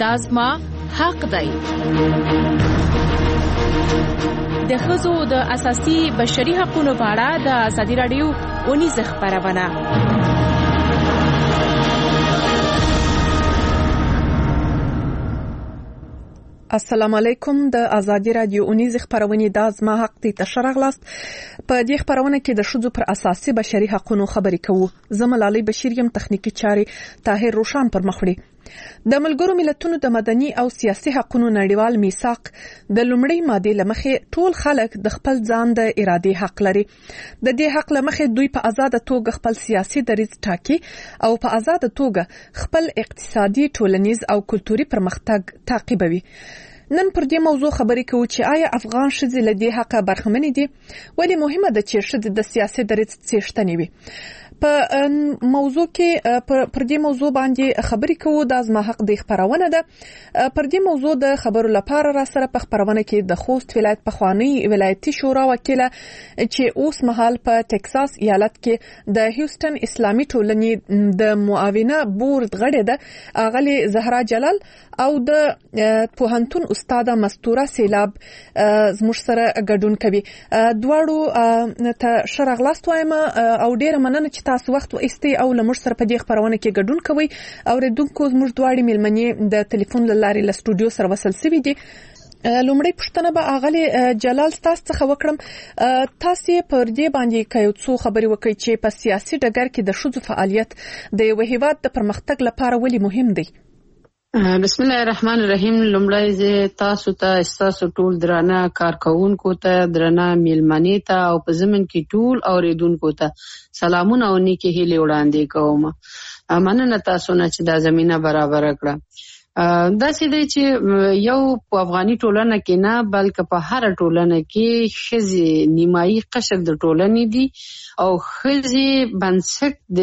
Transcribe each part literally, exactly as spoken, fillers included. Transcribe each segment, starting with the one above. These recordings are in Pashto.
دا زما حق دی. د ښځو د اساسي بشري حقوقو په اړه د ازادي راډیو اونیزه خپرونه. السلام علیکم. د ازادي راډیو اونیزه خپرونې د ازما حق ته تشرغلاست. په دې خپرونه کې د ښځو پر اساسي بشري حقوقو خبرې کوو. زملالي بشیر یم، تخنیکی چاري طاهر روشان پر مخ وړي. د ملګرو ملتونو د مدني او سیاسي حقوقو نړیوال میثاق د لومړۍ ماده لمخې ټول خلک د خپل ځان د ارادې حق لري. د دې حق لمخې دوی په آزاد توګه خپل سیاسي دریځ ټاکي او په آزاد توګه خپل اقتصادي، ټولنیز او کلتوري پرمختګ تعقیبوي. نن پر دې موضوع خبرې کوو چې آیا افغان ښځې له دې حقه برخمنې دي؟ ولې مهمه ده چې ښځې د سیاسي دریځ څښتنې وي؟ په موضوع کې پر دې موضوع باندې خبرې کوو. د ازما حق د خبرونه ده. پر دې موضوع د خبرو لپاره را سره په خبرونه کې د خوست ولایت پخوانی ولایتي شورا وکیله چې اوس مهال په ټکساس ایالت کې د هیوستن اسلامي ټولنې د معاونة بورډ غړې ده، اغلی زهرا جلال، او د پوهنتون استاده مستوره سیلاب زموږ سره ګډون کوي. دواړو ته شرغلاست وایم او ډیره مننه چې تاسو وخت وایستئ او لمر سره په دې خبرونه کې ګډون کوئ. اوریدونکو زموږ دواړي ملمنې د ټلیفون لارې له سټوډیو سره وصل شوي دي. لومړی پوښتنه به اغلی جلال تاسو څخه وکړم. تاسو پر دې باندې کایو څو خبرې وکړئ چې په سیاسي ډګر کې د ښځو فعالیت د یو هیواد د پرمختګ لپاره ولې مهم دی؟ بسم الله الرحمن الرحیم. لومړی زه تاسو ته تاسو ټول درانه کارکونکو ته، درانه میلمنې ته او په زمن کې ټول اوریدونکو ته سلامونه او نیکی هیلې وړاندې کوم. مننه تاسو نه چې دا زمينه برابر کړه. دا چې دی چې یو په افغاني ټولنه کې نه بلکې په هر ټولنه کې ښځې نیمایي قشر د ټولنې دي او ښځې بنسټ د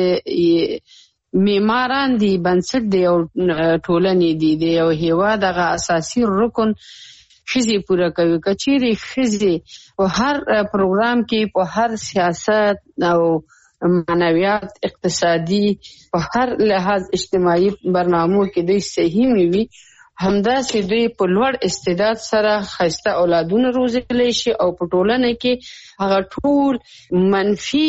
معماران دي، بنسټ د یو ټولنې دي، د یو هیواد هغه اساسي رکن ښځې پوره کوي. که چیرې ښځې په هر پروګرام کې، په هر سیاست او معنویات، اقتصادي، په هر لحاظ اجتماعي برنامو کې دوی صحیح وي، همداسې دوی په لوړ استعداد سره ښایسته اولادونه روزلی شي او په ټولنه کې هغه ټول منفي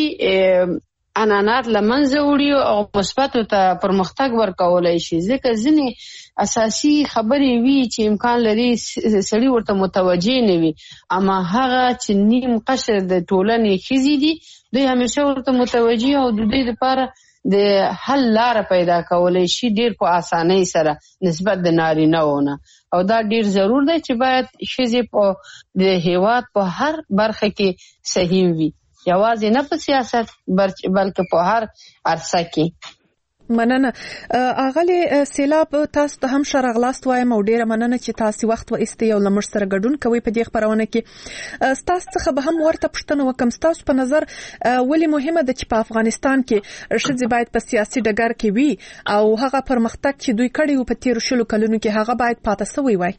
عنعنات لمنځه وړي او مثبتو ته پرمختګ ورکولای شي. ځکه ځینې اساسي خبرې وي چې امکان لري سړي ورته متوجه نه وي، اما هغه چې نیم قشر د ټولنې ښځې دي دوی همیشه ورته متوجه او د دوی لپاره د حل لاره پیدا کولای شي ډیر په اسانۍ سره نسبت د نارینه‌ونه. او دا ډیر ضرور دی چې باید ښځې په د هیواد په هر برخه کې صحیح وي، یوازې نه په سیاست بلکې په هر عرصه کې. مننه. اغلی سیلاب تاسو ته هم شرغلاست وایم او ډیره مننه چې تاسو وخت وایستئ او لمر سره ګډون کوئ په دې خبرونه کې. تاسو څخه به هم ورته پوښتنه وکم، تاسو په نظر ولې مهمه ده چې په افغانستان کې ښځې باید په سیاسي ډګر کې وي او هغه پرمختګ چې دوی کړی و په تیرو شلو کلونو کې هغه باید پاتې شوی وای؟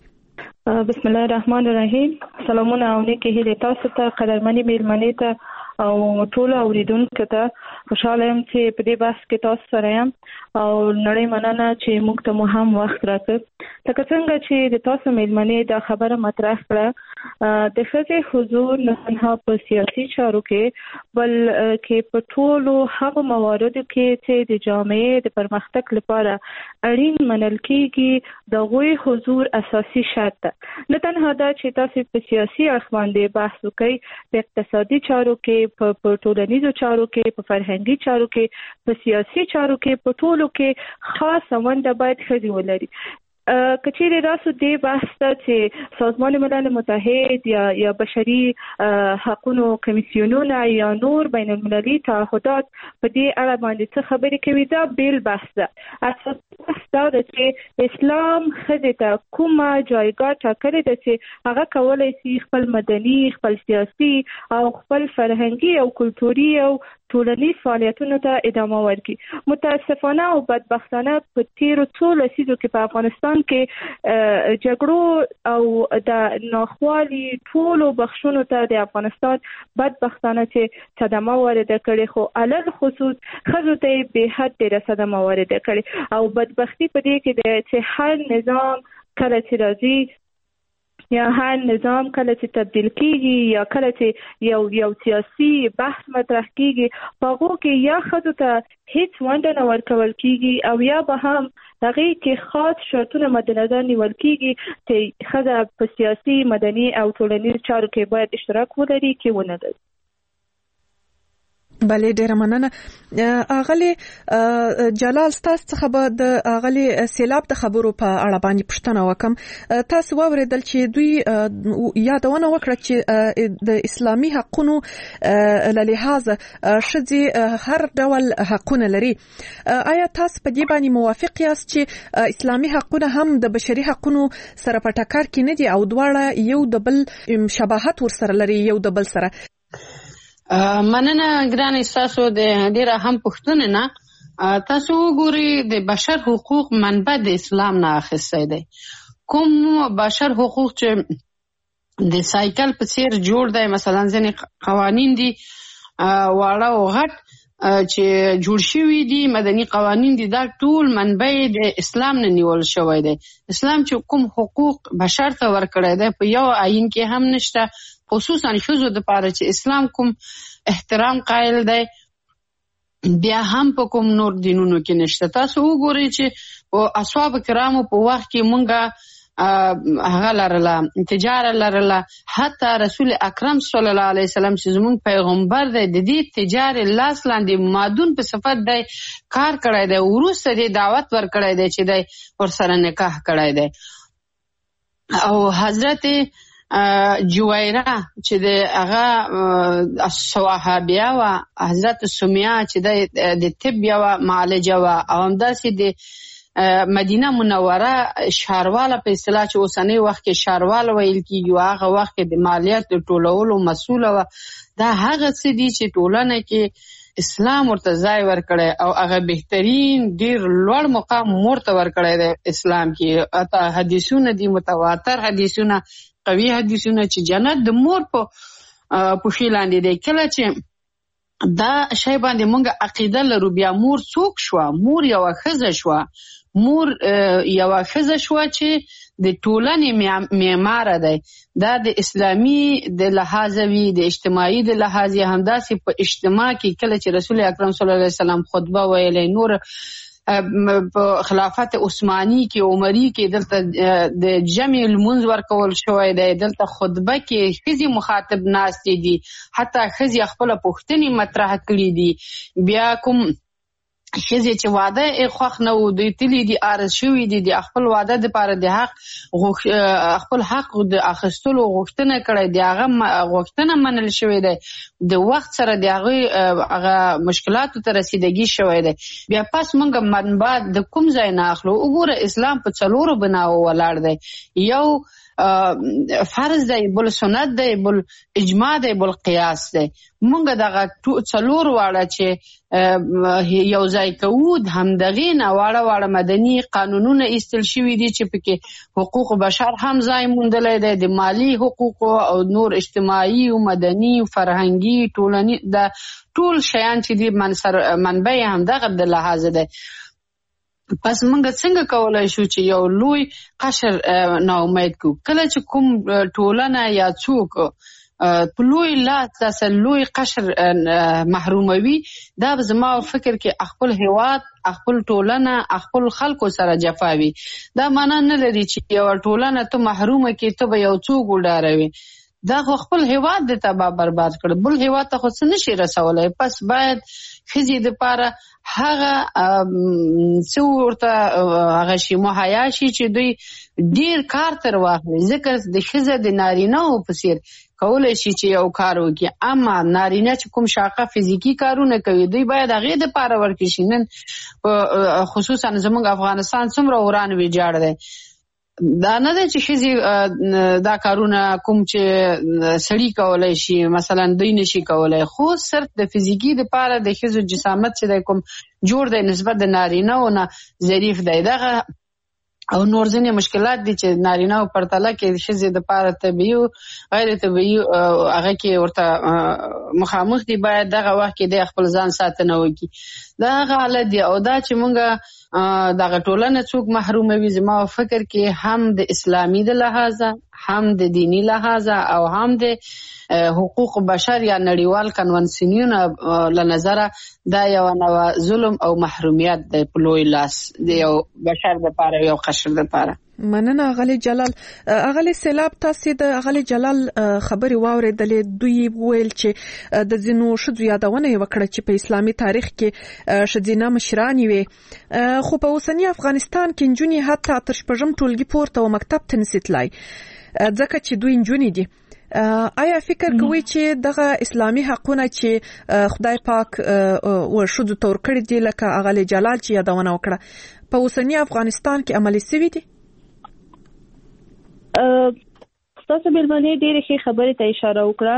بسم الله الرحمن الرحیم. سلامونه او نیکی هیلې تاسو ته، قدرمنې میلمنې ته او ټول اوریدونکو ته. خوشاله یم چې په دې بحث کې تاسو سره یم او نړۍ مننه چې موږ ته مو هم وخت راکړ. لکه څنګه چې د تاسو میلمنې دا خبره مطرح کړه، د ښځې حضور نه تنها په سیاسي چارو کې بلکې په ټولو هغو مواردو کې چې د جامعې د پرمختګ لپاره اړین منل کېږي د هغوی حضور اساسي شرط ده. نه تنها دا چې تاسو په سیاسي اړخ باندې بحث وکړئ، په اقتصادي چارو کې، په ټولنیزو چارو کې، په فرهنګي چارو کې، په سیاسي چارو کې، په ټولو کې خاصه ونډه باید ښځې ولري. کچېرې راسو دې بحث ته چې سازمان ملل متحد یا یا بشري حقوقو کمیسیونونه یا نور بین المللي تعهدات په دې اړه باندې څه خبرې کوي، دا بیل بحث ده. اساسي بحث دا ده چې اسلام ښځې ته کومه جایګاه ټاکلې ده چې هغه کولی شي خپل مدني، خپل سیاسي او خپل فرهنګي او کلتوري او ټولنیز فعالیتونو ته ادامه ورکړي. متاسفانه او بدبختانه په تیرو څو لسیزو کې په افغانستان کې جګړو او د ناخوالي ټولو بخښونو ته د افغانستان بدبختانه چې صدمه وارده کړې، خو علل خصوص ښځو ته یې بې حد ډېره صدمه وارده کړې او بدبختي په دې کې دی چې هر نظام کله چې راځي یا هر نظام کله چې تبدیل کیږي یا کله چې یو یو سیاسي بحث مطرح کیږي په هغو کې یا ښځو ته هیڅ ونډه نه ورکول کیږي او یا به هم هغې کې خاص شرطونه مد نظر نیول کیږي چې ښځه په سیاسي مدني او ټولنیز چارو کې باید اشتراک ولري کې ونه لري. بله ډیره مننه. اغلی جلال تاسو څخه به د اغلی سیلاب د خبرو په اړه باندې پوښتنه وکم. تاسو واوریدل چې دوی یادونه وکړه چې د اسلامي حقوقو له لحاظه ښځې هر ډول حقونه لري. آیا تاسو په دې باندې موافق یاست چې اسلامي حقونه هم د بشري حقوقو سره په ټکر کې نه دي او دواړه یو د بل شباهت ورسره لري یو د بل سره؟ مننه ګرانه تاسو د ډیره هم پوښتنه نه. تاسو وګورئ د بشر حقوق منبع د اسلام نه اخیستی دی. کوم بشر حقوق چې د سایکل په څیر جوړ دی، مثلا ځینې قوانین دي واړه او غټ چې جوړ شوي دي، مدني قوانین دي، دا ټول منبع د اسلام نه نیول شوی دی. اسلام چې کوم حقوق بشر ته ورکړی دی په یو آیین کې هم نشته، خصوصا ښځو دپاره چې اسلام کوم احترام قائل دی بیا هم په کوم نور دینونو کې نشته. تاسو وګورئ چې اصحاب کرامو په وخت کې مونږه هغه لرله تجاره لرله، حتی رسول اکرم صلی الله علیه وسلم چې زمونږ پیغمبر دی د دې تجارې لاس لاندې مادون په صفت دی کار کړی دی، وروسته دی دعوت ورکړی دی چې دی ورسره نکاح کړی دی. او حضرت جویره چې د هغه صحابیه و، حضرت سمیه چې د طب یوه معالجه و، او همداسې د مدینه منوره ښارواله په اصطلاح چې اوسنی وخت کې ښارواله ویل کېږي، هغه وخت کې د مالیات د ټولولو مسؤله وه. دا هغه څه دي چې ټولنه کې اسلام ورته ځای ورکړی او هغه بهترین ډېر لوړ مقام ورته ورکړی دی اسلام کې. حتی حدیثونه دي، متواتر حدیثونه، قوي حدیثونه چې جنت د مور په پښې لاندې دی. کله چې دا شی باندې مونږ عقیده لرو، بیا مور څوک شوه؟ مور یوه ښځه شوه. مور یوه ښځه شوه چې د ټولنې معماره دی. دا د اسلامي د لحاظه وي، د اجتماعي د لحاظه، همداسې په اجتماع کې کله چې رسول اکرم صلی الله علیه وسلم خطبه ویلی، نور په خلافت عثماني کې عمري کې دلته د جمع المنځ ورکول شوی دی، دلته خطبه کې ښځې مخاطب ناستې دي، حتی ښځې خپله پوښتنې مطرح کړي دي. بیا کوم ښځې چې واده یې خوښ نه و، دوی تلي دي، عارض شوي دي، د خپل واده دپاره د حق خپل حق د اخیستلو غوښتنه کړی دی، هغه غوښتنه منل شوې دی، د وخت سره د هغې هغه مشکلاتو ته رسیدګي شوی دی. بیا پس موږ منبع د کوم ځای نه اخلو؟ وګوره اسلام په څلورو بناو ولاړ دی. یو فرض دی، بل سنت دی، بل اجماع دی، بل قیاس دی. مونږ دغه څلور واړه چې یو ځای کوو، د همدغې نه واړه واړه مدني قانونونه ایستل شوي دي چې پکې حقوق بشر هم ځای موندلی دی، د مالی حقوقو او نور اجتماعي او مدني او فرهنګي ټولني د ټول شیان چې دي منبع یې همدغه د لحاظه دی. پس موږ څنګه کولای شو چې یو لوی قشر ناامید کړو؟ کله چې کوم ټولنه یا څوک په لوی لاس داسې لوی قشر محروموي، دا زما فکر کې خپل هیواد، خپل ټولنه، خپل خلکو سره جفا وي. دا معنا نه لري چې یو ټولنه ته محرومه کې ته به یو څوک وډاروي. دا خو خپل هیواد د تباہ برباد کړ، بل هیواد ته خو څه نشي رسولی. پس باید ښځې دپاره هغه څه ورته هغه شي مهیا شي چې دوی ډېر کار تر واخلي، ځکه د ښځه د نارینهو په څېر کولی شي چې یو کار وکړي، اما نارینه چې کوم شاقه فزیکي کارونه کوي دوی باید هغې دپاره ورکړي شي. نن خصوصا زموږ افغانستان څومره وران ویجاړ دی، دا نه ده چې ښځې دا کارونه کوم چې سړي کولای شي مثلا دوی نشي کولای، خو صرف د فزیکی د پاره د ښځو جسامت چې کوم جوړ دی نسبت د نارینه او نه ظریف دی، دغه او نور ځینې مشکلات دي چې نارینه او پرتله کې ښځې د پاره طبیعي غیر طبیعي هغه کې ورته مخامخ دي، باید دغه وخت کې د خپل ځان ساتنه وکړي. دا هغه حالت دی او دا چې مونږ دغه ټولنه څوک محروموي زما فکر کې هم د اسلامي د لحاظه، هم د دینی لحاظه او هم د حقوق بشر یا نړیوال کنونسیونونه له نظره دا یو نوع ظلم او محرومیت د پلوی لاس د یو بشر د پاره یو قشر د پاره. مننه اغلی جلال. اغلی سیلاب تاسو د اغلی جلال خبري واوریدلې، دوی ویل چې د زینو شذو یادونه وکړه چې په اسلامي تاریخ کې شذینه مشران وي، خو په اوسنی افغانستان کې نجونې حتی تر شپږم ټولګي پورته او مکتب ته نشي تلای ځکه چې دوی نجونې دي. آیا فکر کوي چې دغه اسلامي حقونه چې خدای پاک و شذو تور کړی دي لکه اغلی جلال چې یادونه وکړه په اوسنی افغانستان کې عملي شوي دي؟ تاسو بلمنې ډېرې ښې خبرې ته اشاره وکړه.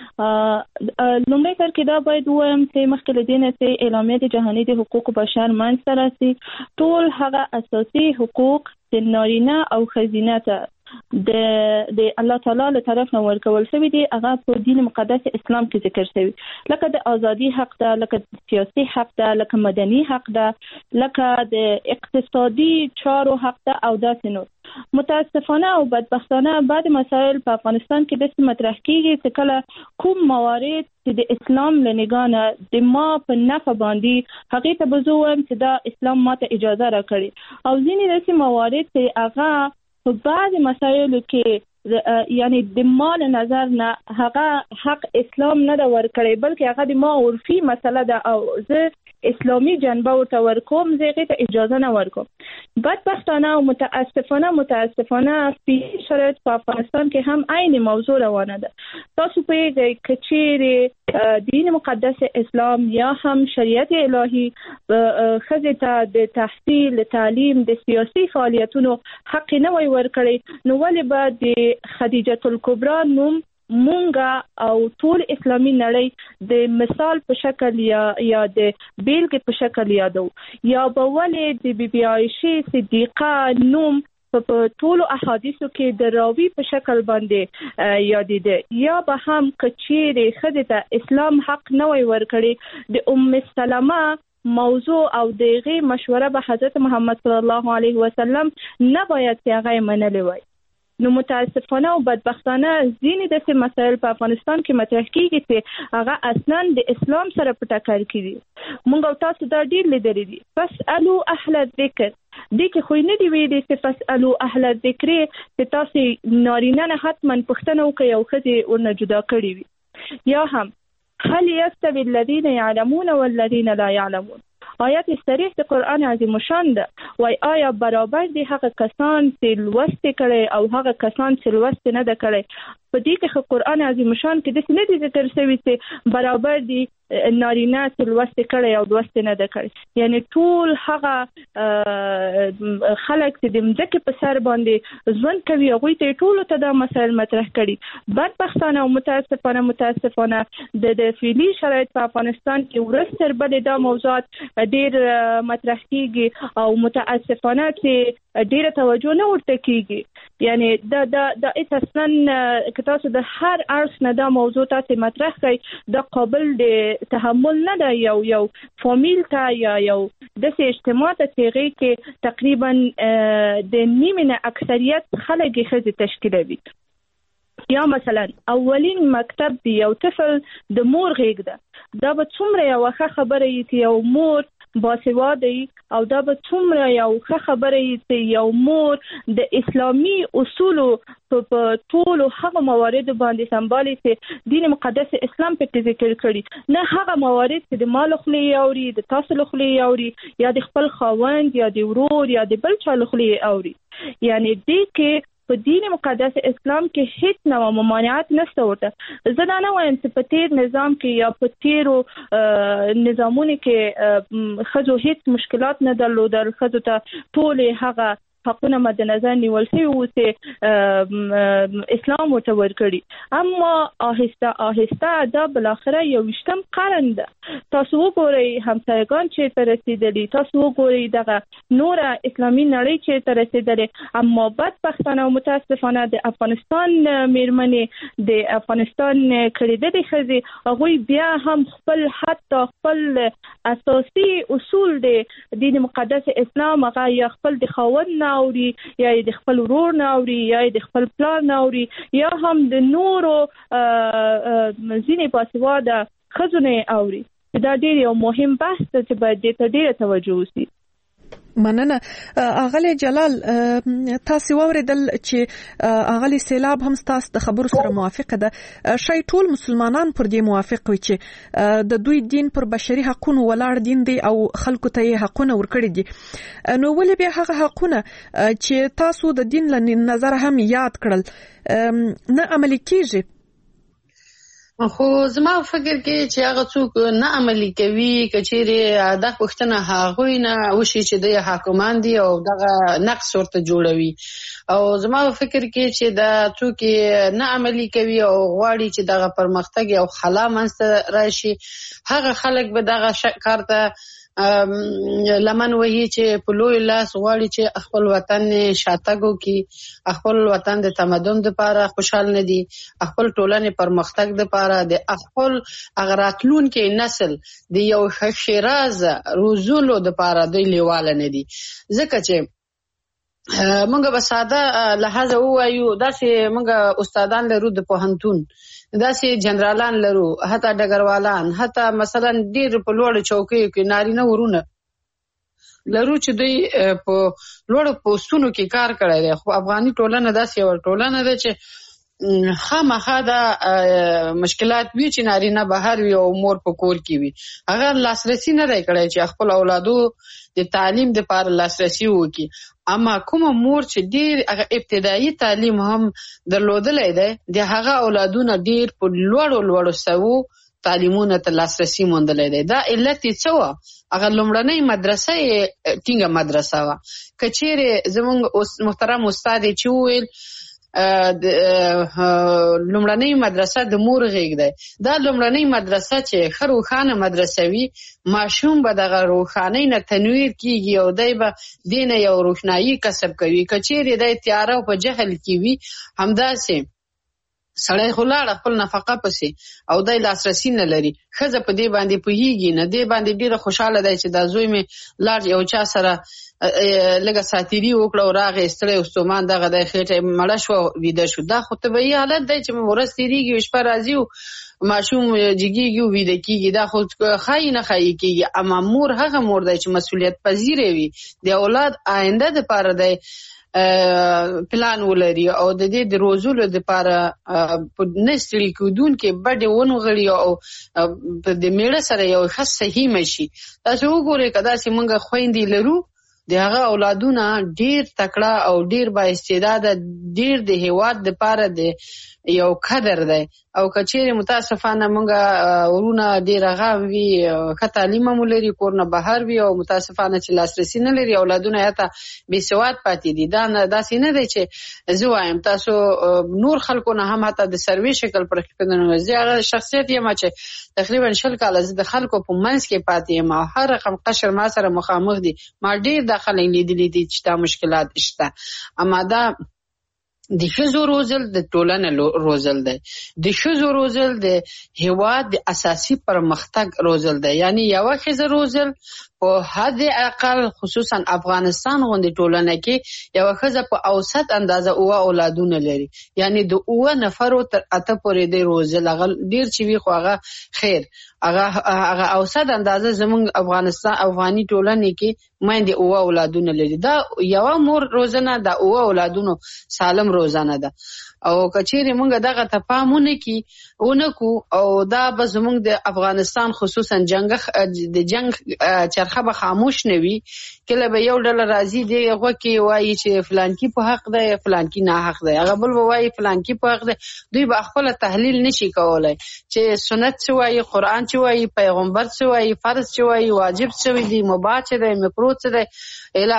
لومړی کار کې دا باید ووایم چې مخکې له دې نه چې اعلامیه د جهاني د حقوقو بشر منځته راسي، ټول هغه اساسي حقوق چې نارینه او ښځینه ته د د الله تعالی له طرف نه ورکول شوی دی هغه په دین مقدس اسلام کې ذکر شوی، لکه د ازادي حق ده، لکه د سیاسي حق ده، لکه مدني حق ده، لکه د اقتصادي چارو حق ده او داسې نور. متاسفانه او بدبختانه بعد مسائل په افغانستان کې د مطرح کیږي چې کله کوم موارد چې د اسلام له نگاه نه د ما په نفع باندې هغه ته بزوم چې دا اسلام ماته اجازه راکړي، او ځینې داسې موارد چې هغه په بعض مسایلو کې یعنی د مال نظر نه هغه حق اسلام نه دا ورکړي بلکې هغه د ما عرفي مسله ده او زه اسلامي جنبه ورته ورکوم، زه هغې ته اجازه نه ورکوم. بدبختانه او متاسفانه متاسفانه فی شرایط په افغانستان کې هم عین موضوع روانه ده. تاسو پوهیږئ که چیرې دین مقدس اسلام یا هم شریعت الهي ښځې ته د تحصیل، د تعلیم، د سیاسي فعالیتونو حق نه وای ورکړی، نو ولې به د خدیجه الکبرا نوم مونږه او ټول اسلامي نړۍ د مثال په شکل یا یا د بیلګې په شکل یادو، یا به ولې د بی بی عایشه صدیقه نوم په ټولو احادیثو کې د راوی په شکل باندې یادېده، یا به هم که چیرې ښځې ته اسلام حق نه وای ورکړی د ام سلمه موضوع او دغه مشوره به حضرت محمد صلی الله علیه وسلم نه باید چې هغه منلې وای. نو متاسفانه او بدبختانه ځینې داسې مسایل په افغانستان کې مطرح کیږي چې هغه اصلا د اسلام سره په ټکر کې دي. موږ او تاسو دا ډېر لیدلي دي. فاسألوا اهل الذکر، دې کې خو نه دی ویلي چې فاسألوا اهل الذکر چې تاسو نارینه نه حتما پوښتنه وکړئ او ښځې ورنه جدا کړي وي، یا هم هل يستوي الذين يعلمون والذين لا يعلمون. آیات صریح د قرآن عظیم شان ده، وای آیا برابر دي هغه کسان چې لوست کړي او هغه کسان چې لوست نه ده کړي؟ په دې کې قرآن عظیم شان کې د څه نه دي ذکر شوی چې برابر دي نارینه چې لوست کړي او لوست نه ده کړي، یعنی ټول هغه خلک چې د مځکې په سر باندې ژوند کوي هغوی ته ټولو ته دا مسایل مطرح کړي. بدبختانه او متاسفانه متاسفانه د د فعلي شرایط په افغانستان کې ورځ تر بلې دا موضوعات ډېر مطرح کیږي او متاسفانه چې ډېره توجه نه ورته کیږي. یعنی دا دا د اصلا که تاسو د هر اړخ نه دا موضوع تاسو مطرح کړئ دا قابل د تحمل نه ده. یو یو فامیل ته یا یو داسې اجتماع ته چې هغې کې تقریبا د نیمې نه اکثریت خلک یې ښځې تشکیلوي. یا مثلا اولین مکتب دی یو طفل د مور غېږ ده، دا به څومره یو ښه خبره وي چې یو مور باسواده وي، او دا به څومره یو ښه خبره وي چې یو مور د اسلامي اصولو په ټولو هغه مواردو باندې سمبالي چې دین مقدس اسلام پکې ذکر کړي، نه هغه موارد چې د ما له خولې اوري، د تاسو له خولې اوري، یا د خپل خاوند یا د ورور یا د بل چا له خولې اوري. یعنی دې کې په دین مقدس اسلام کې هیڅ نوع ممانعت نشته ورته. زه دا نه وایم چې په تیر نظام کې یا په تیرو نظامونو کې ښځو هیڅ مشکلات نه درلودل، ښځو ته ټولې هغه حقونه مد نظر نیول شوي وو چې اسلام ورته ورکړي، اما آهسته آهسته دا بالاخره یوویشتم قرن ده. تاسو وګورئ همسایگان چې ته رسېدلي، تاسو وګورئ دغه نوره اسلامي نړۍ چې ته رسېدلې، اما بدبختانه او متاسفانه د افغانستان میرمنې د افغانستان کړېدلې ښځې هغوی بیا هم خپل حتی خپل اساسي اصول د دین مقدس اسلام هغه یا خپل د خاوند نه اوري، یا د خپل ورور نه اوري، یا د خپل پلار نه اوري، یا هم د نورو ځینې باسواده ښځو نه اوري. دا ډېر یو مهم بحث دی چې باید دې ته ډېره توجه وشي. مننه. اغلی جلال، تاسو واوریدل چې اغلی سیلاب هم تاسو د خبرو سره موافقه ده. شای ټول مسلمانان پر دې موافق وي چې د دوی دین پر بشري حقوقو ولاړ دین دی او خلکو ته یې حقونه ورکړي دي. نو ولې بیا هغه حقونه چې تاسو د دین له نظر هم یاد کړل نه عملي کیږي؟ خو زما فکر کې چې هغه څوک نه عملي کوي، کچېرې دا پوښتنه هغوی نه وشي چې د حاکمان دي او دغه نقص ورته جوړوي. او زما فکر کې چې دا څوک نه عملي کوي او غواړي چې دغه پرمختګ او خلا منځته راشي، هغه خلک به دغه کار ته لمن وهي چې په لوی لاس غواړي چې خپل وطن شاتګ وکړي، خپل وطن د تمدن لپاره خوشحال نه دي، خپل ټولنې پرمختګ لپاره د خپل هغه راتلونکي نسل د یو ښه روزلو لپاره دوی لیواله نه دي. ځکه چې مونږ به ساده لحاظ ووایو، داسې مونږ استادان لرو د پوهنتون، داسې جنرالان لرو، حتی ډګروالان، حتی مثلا ډېر په لوړو چوکیو کې نارینه ورونه لرو چې دوی په لوړو پوستونو کې کار کړی دی. خو افغاني ټولنه داسې یوه ټولنه ده چې خامخا دا مشکلات وي چې نارینه بهر وي او مور په کور کې وي، هغه لاسرسي نه دی کړی چې خپل اولادو د تعلیم دپاره لاسرسي وکړي. اما کومه مور چې ډېر هغه ابتدایي تعلیم هم درلودلی دی، د هغه اولادونه ډېر په لوړو لوړو سوو تعلیمونو ته لاسرسي موندلی دی. دا علت یې څه وه؟ هغه لومړنۍ مدرسه یې ټینګه مدرسه وه. که چېرې زموږ محترم استاد یې چې وویل لومړنۍ مدرسه د مور غېږ دی، دا لومړنۍ مدرسه چې ښه روښانه مدرسه وي، ماشوم به دغه روښانۍ نه تنویر کېږي او دی به دې نه یو روښنایي کسب کوي. که چېرې دی تیاره او په جهل کې وي، همداسې سړی خو لاړ خپل نفقه پسې او دی لاسرسي نه لري، ښځه په دې باندې پوهېږي نه، دې باندې ډېره خوشحاله دی چې دا زوی مې لاړ یو چا سره لږه ساتیري وکړه او راغی ستړی ستومان دغه دی خېټه مړه شوه ویده شو. دا خو طبیعي حالت دی چې ورځ تېرېږي او شپه راځي او ماشوم جګېږي او ویده کېږي، دا خو ښایي نه ښایي کېږي. اما مور هغه مور دی چې مسؤلیت پذیره وي، د اولاد آینده دپاره دی پلان ولري او د دې د روزلو دپاره په نه ستړي کېدونکې بډې ونغړي او د مېړه سره یو ښه صحیح مشي. تاسو وګورئ که داسې موږ خویندې لرو، د هغه اولادونه ډېر تکړه او ډېر با استعداده، ډېر د هېواد دپاره د یو قدر دی. او که چېرې متاسفانه موږ ورونه ډېر هغه وي، ښه تعلیم هم ولري، کور نه بهر وي او متاسفانه چې لاسرسي نه لري، اولادونه یې حتی بې سواد پاتې دي. دا داسې نه دی چې زه وایم تاسو نور خلکو نه هم حتی د سروې شکل پر کېدنه. زه هغه شخصیت یم چې تقریبا شل کاله زه د خلکو په منځ کې پاتې یم او هر رقم قشر ما سره مخامخ دي، ما ډېر دا خلک لیدلي دي چې دا مشکلات شته. اما دا د ښځو روزل د ټولنې روزل دی، د ښځو روزل د هېواد د اساسي پرمختګ روزل دی. یعنی یوه ښځه روزل په حد اقل خصوصا افغانستان غوندې ټولنه کې یوه ښځه په اوسط اندازه اوه اولادونه لري، یعنی د اوه نفرو تر اته پورې دی روزل. هغه ډېر چې وي خو هغه خیر، هغه هغه اوسط اندازه زموږ افغانستان افغاني ټولنې کې میندې اوه اولادونه لري. دا یوه مور روزنه، دا اوه اولادونو سالم روزنه ده. او که چېرې موږ دغه ته پام ونه کړي ونه کړو او دا به زموږ د افغانستان خصوصا جنګ د جنګ چرخه به خاموش نه وي. کله به یو ډله راځي دی غوږ کې وایي چې فلانکي په حق دی، فلانکي نه حق دی، هغه بل به وایي فلانکي په حق دی. دوی به خپله تحلیل نشي کولی چې سنت څه وایي، قرآن څه وایي، پیغمبر څه وایي، فرض څه وایي، واجب څه دی، مباح څه دی، مکروه څه دی. اله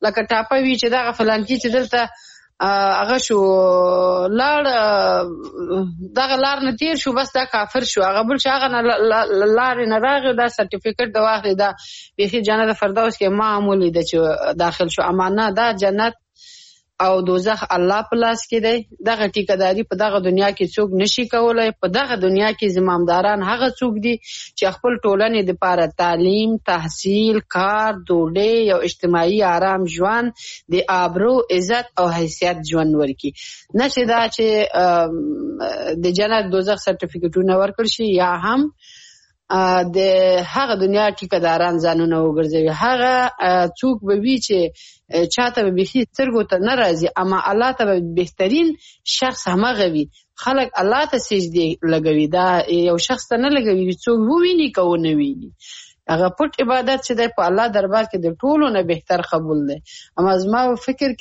لکه ټاپه وی چې دغه فلان کې چې دلته هغه شو لار دغه لار نه تیر شو بس دا کافر شو، هغه بل چې هغه لار نه راغی دا سرټیفیکټ د واخلي دا بيخي جنت فردوس کې معمولی ده چې داخل شو. امانه دا جنت او دوزخ الله په لاس کې دی. دغه ټیکداري په دغه دنیا کې څوک نشي کولای. په دغه دنیا کې زمامداران هغه څوک دي چې خپل ټولنې د پاره تعلیم، تحصیل، کار، ډوډۍ او اجتماعي آرام ژوند د آبرو، عزت او حیثیت ژوند ورکي. نشي دا چې د جنت دوزخ سرټیفیکټونه ورکړ شي یا هم د هغه دنیا ټیکداران ځانونه وګرځوي. هغه څوک به وي چې چاته به بيخي سترګو ته نه راځي، اما الله ته به بهترین شخص همغه وي. خلک الله ته سجدي لګوي، دا یو شخص ته نه لګوي څوک وویني که ونه ویني. هغه پټ عبادت چې دی په الله دربار کې د ټولو نه بهتر قبول دی. اما زما فکر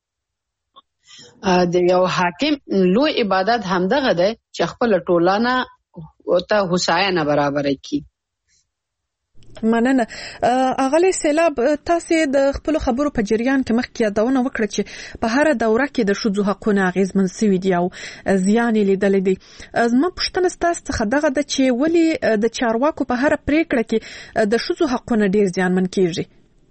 کې د یو حاکم لوی عبادت همدغه دی چې خپل ټولنه او ته حساینه برابر کی. مننه. اغلی سیلاب، تاسو د خپل خبرو په جریان کې مخکې یادونه وکړه چې په هر دوره کې د ښځو حقونه اغیزمن شوي دي او زیان یې لیدل دي. زما پوښتنه ستاسو څخه دغه ده چې ولې د چارواکو په هر پریکړه کې د ښځو حقونه ډیر زیانمن کیږي؟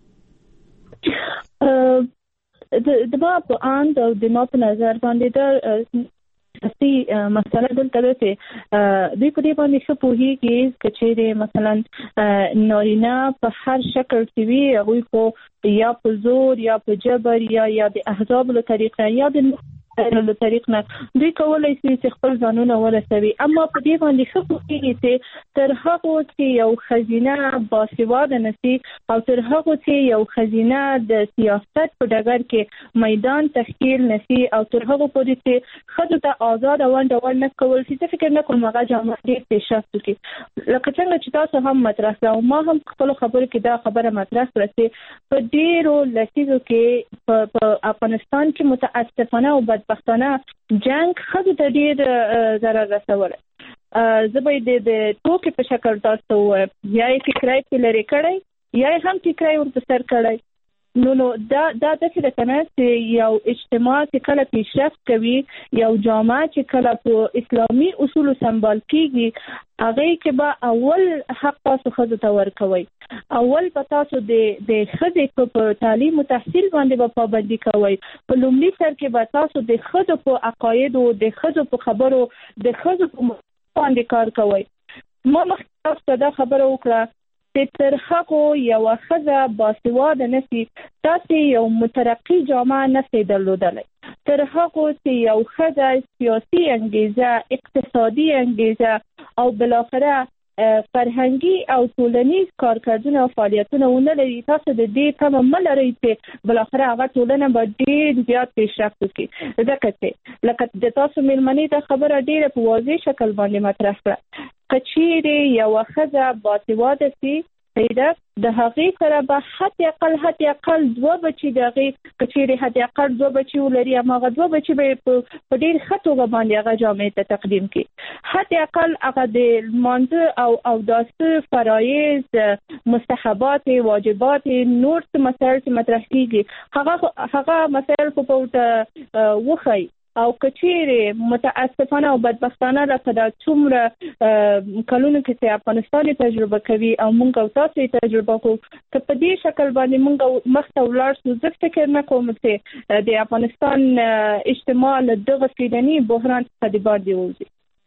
د ما په اند او د ما په نظر باندې دا اصلي مسله دلته ده چې دوی په دې باندې ښه پوهېږي که چیرې مثلا نارینه په هر شکل کې وي، هغوی خو یا په زور یا په جبر یا یا د احزابو له طریق نه یا د له طریق نه دوی کولی شي چې خپل ځانونه ورسوي. اما په دې باندې ښه پوهېږي چې تر هغو چې یو ښځینه باسواده نشي او تر هغو چې یو ښځینه د سیاست په ډګر کې میدان تشکیل نشي او تر هغو پورې چې ښځو ته آزاده ونډه ورنه کول شي، زه فکر نه کوم هغه جامعه ډېر پیشرفت وکړي. لکه څنګه چې تاسو هم مطرح کړه او ما هم خپلو خبرو کې دا خبره مطرح کړه چې په ډېرو لسیزو کې په افغانستان کې متاسفانه او بدبختانه جنگ ښځو ته ډېر ضرر رسولی. زه به یې د ټوکې په شکل تاسو ووایم، یا یې فکرای پې لرې کړی یا یې هم فکرای ورته سر کړی. نو نو دا دا داسې ده که نه چې یو اجتماع چې کله پیشرفت کوي، یو جامعه چې کله په اسلامي اصولو سمبال کېږي، هغې کې به اول حق تاسو ښځو ته ورکوئ. اول به تاسو د د ښځې په تعلیم و تحصیل باندې به پابندي کوئ. په لومړي سر کې به تاسو د ښځو په عقایدو، د ښځو په خبرو، د ښځو په باندې کار کوئ. ما مخکې تاسو ته دا خبره وکړه چې تر هغو یوه ښځه باسواده نشي، تاسې یو مترقي جامعه نشئ درلودلی. تر هغو چې یو ښځه سیاسي انګیزه، اقتصادي انګیزه او بالاخره فرهنګي او ټولنیز کارکردونه او فعالیتونه ونه لري، تاسو د دې تمه مه لرئ چې بالاخره هغه ټولنه به ډېر زیات پیشرفت وکړي. ځکه چې لکه د تاسو مېلمنې ته خبره ډېره په واضح شکل باندې مطرح کړه، که چیرې یوه ښځه باسواده سي، د هغې سره به حتی اقل حتی اقل دوه بچي د هغې که چیرې حتی اقل دوه بچي ولري، هماغه دوه بچي به یې په ډېر ښه توګه باندې هغه جامعې ته تقدیم کړي. حتی اقل هغه د لمانځه او اوداسه فرایض، مستحبات، واجبات، نور څه مسایل چې مطرح کېږي هغه هغه مسایل خو به ورته وښایي. او که چیرې متاسفانه او بدبختانه لکه دا څومره کلونو کې چې افغانستان یې تجربه کوي او موږ او تاسو یې تجربه کوو، که په دې شکل باندې موږ مخته ولاړ شو، زه فکر نه کوم چې د افغانستان اجتماع له دغه سیدني بحران څخه د باندې ووځي.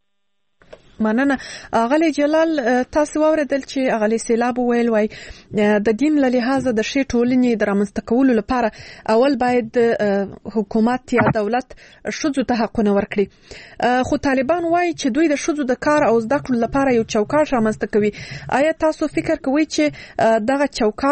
مننه. اغلی جلال، تاسو واوریدل چې اغلی سیلاب ویل وای د دین له لحاظه د شی ټولنې د رامنځته کولو لپاره اول باید حکومت یا دولت ښځو ته حقونه ورکړي، خو طالبان وایي چې دوی د ښځو د کار او زده کړو لپاره یو چوکاټ رامنځته کوي. آیا تاسو فکر کوئ چې دغه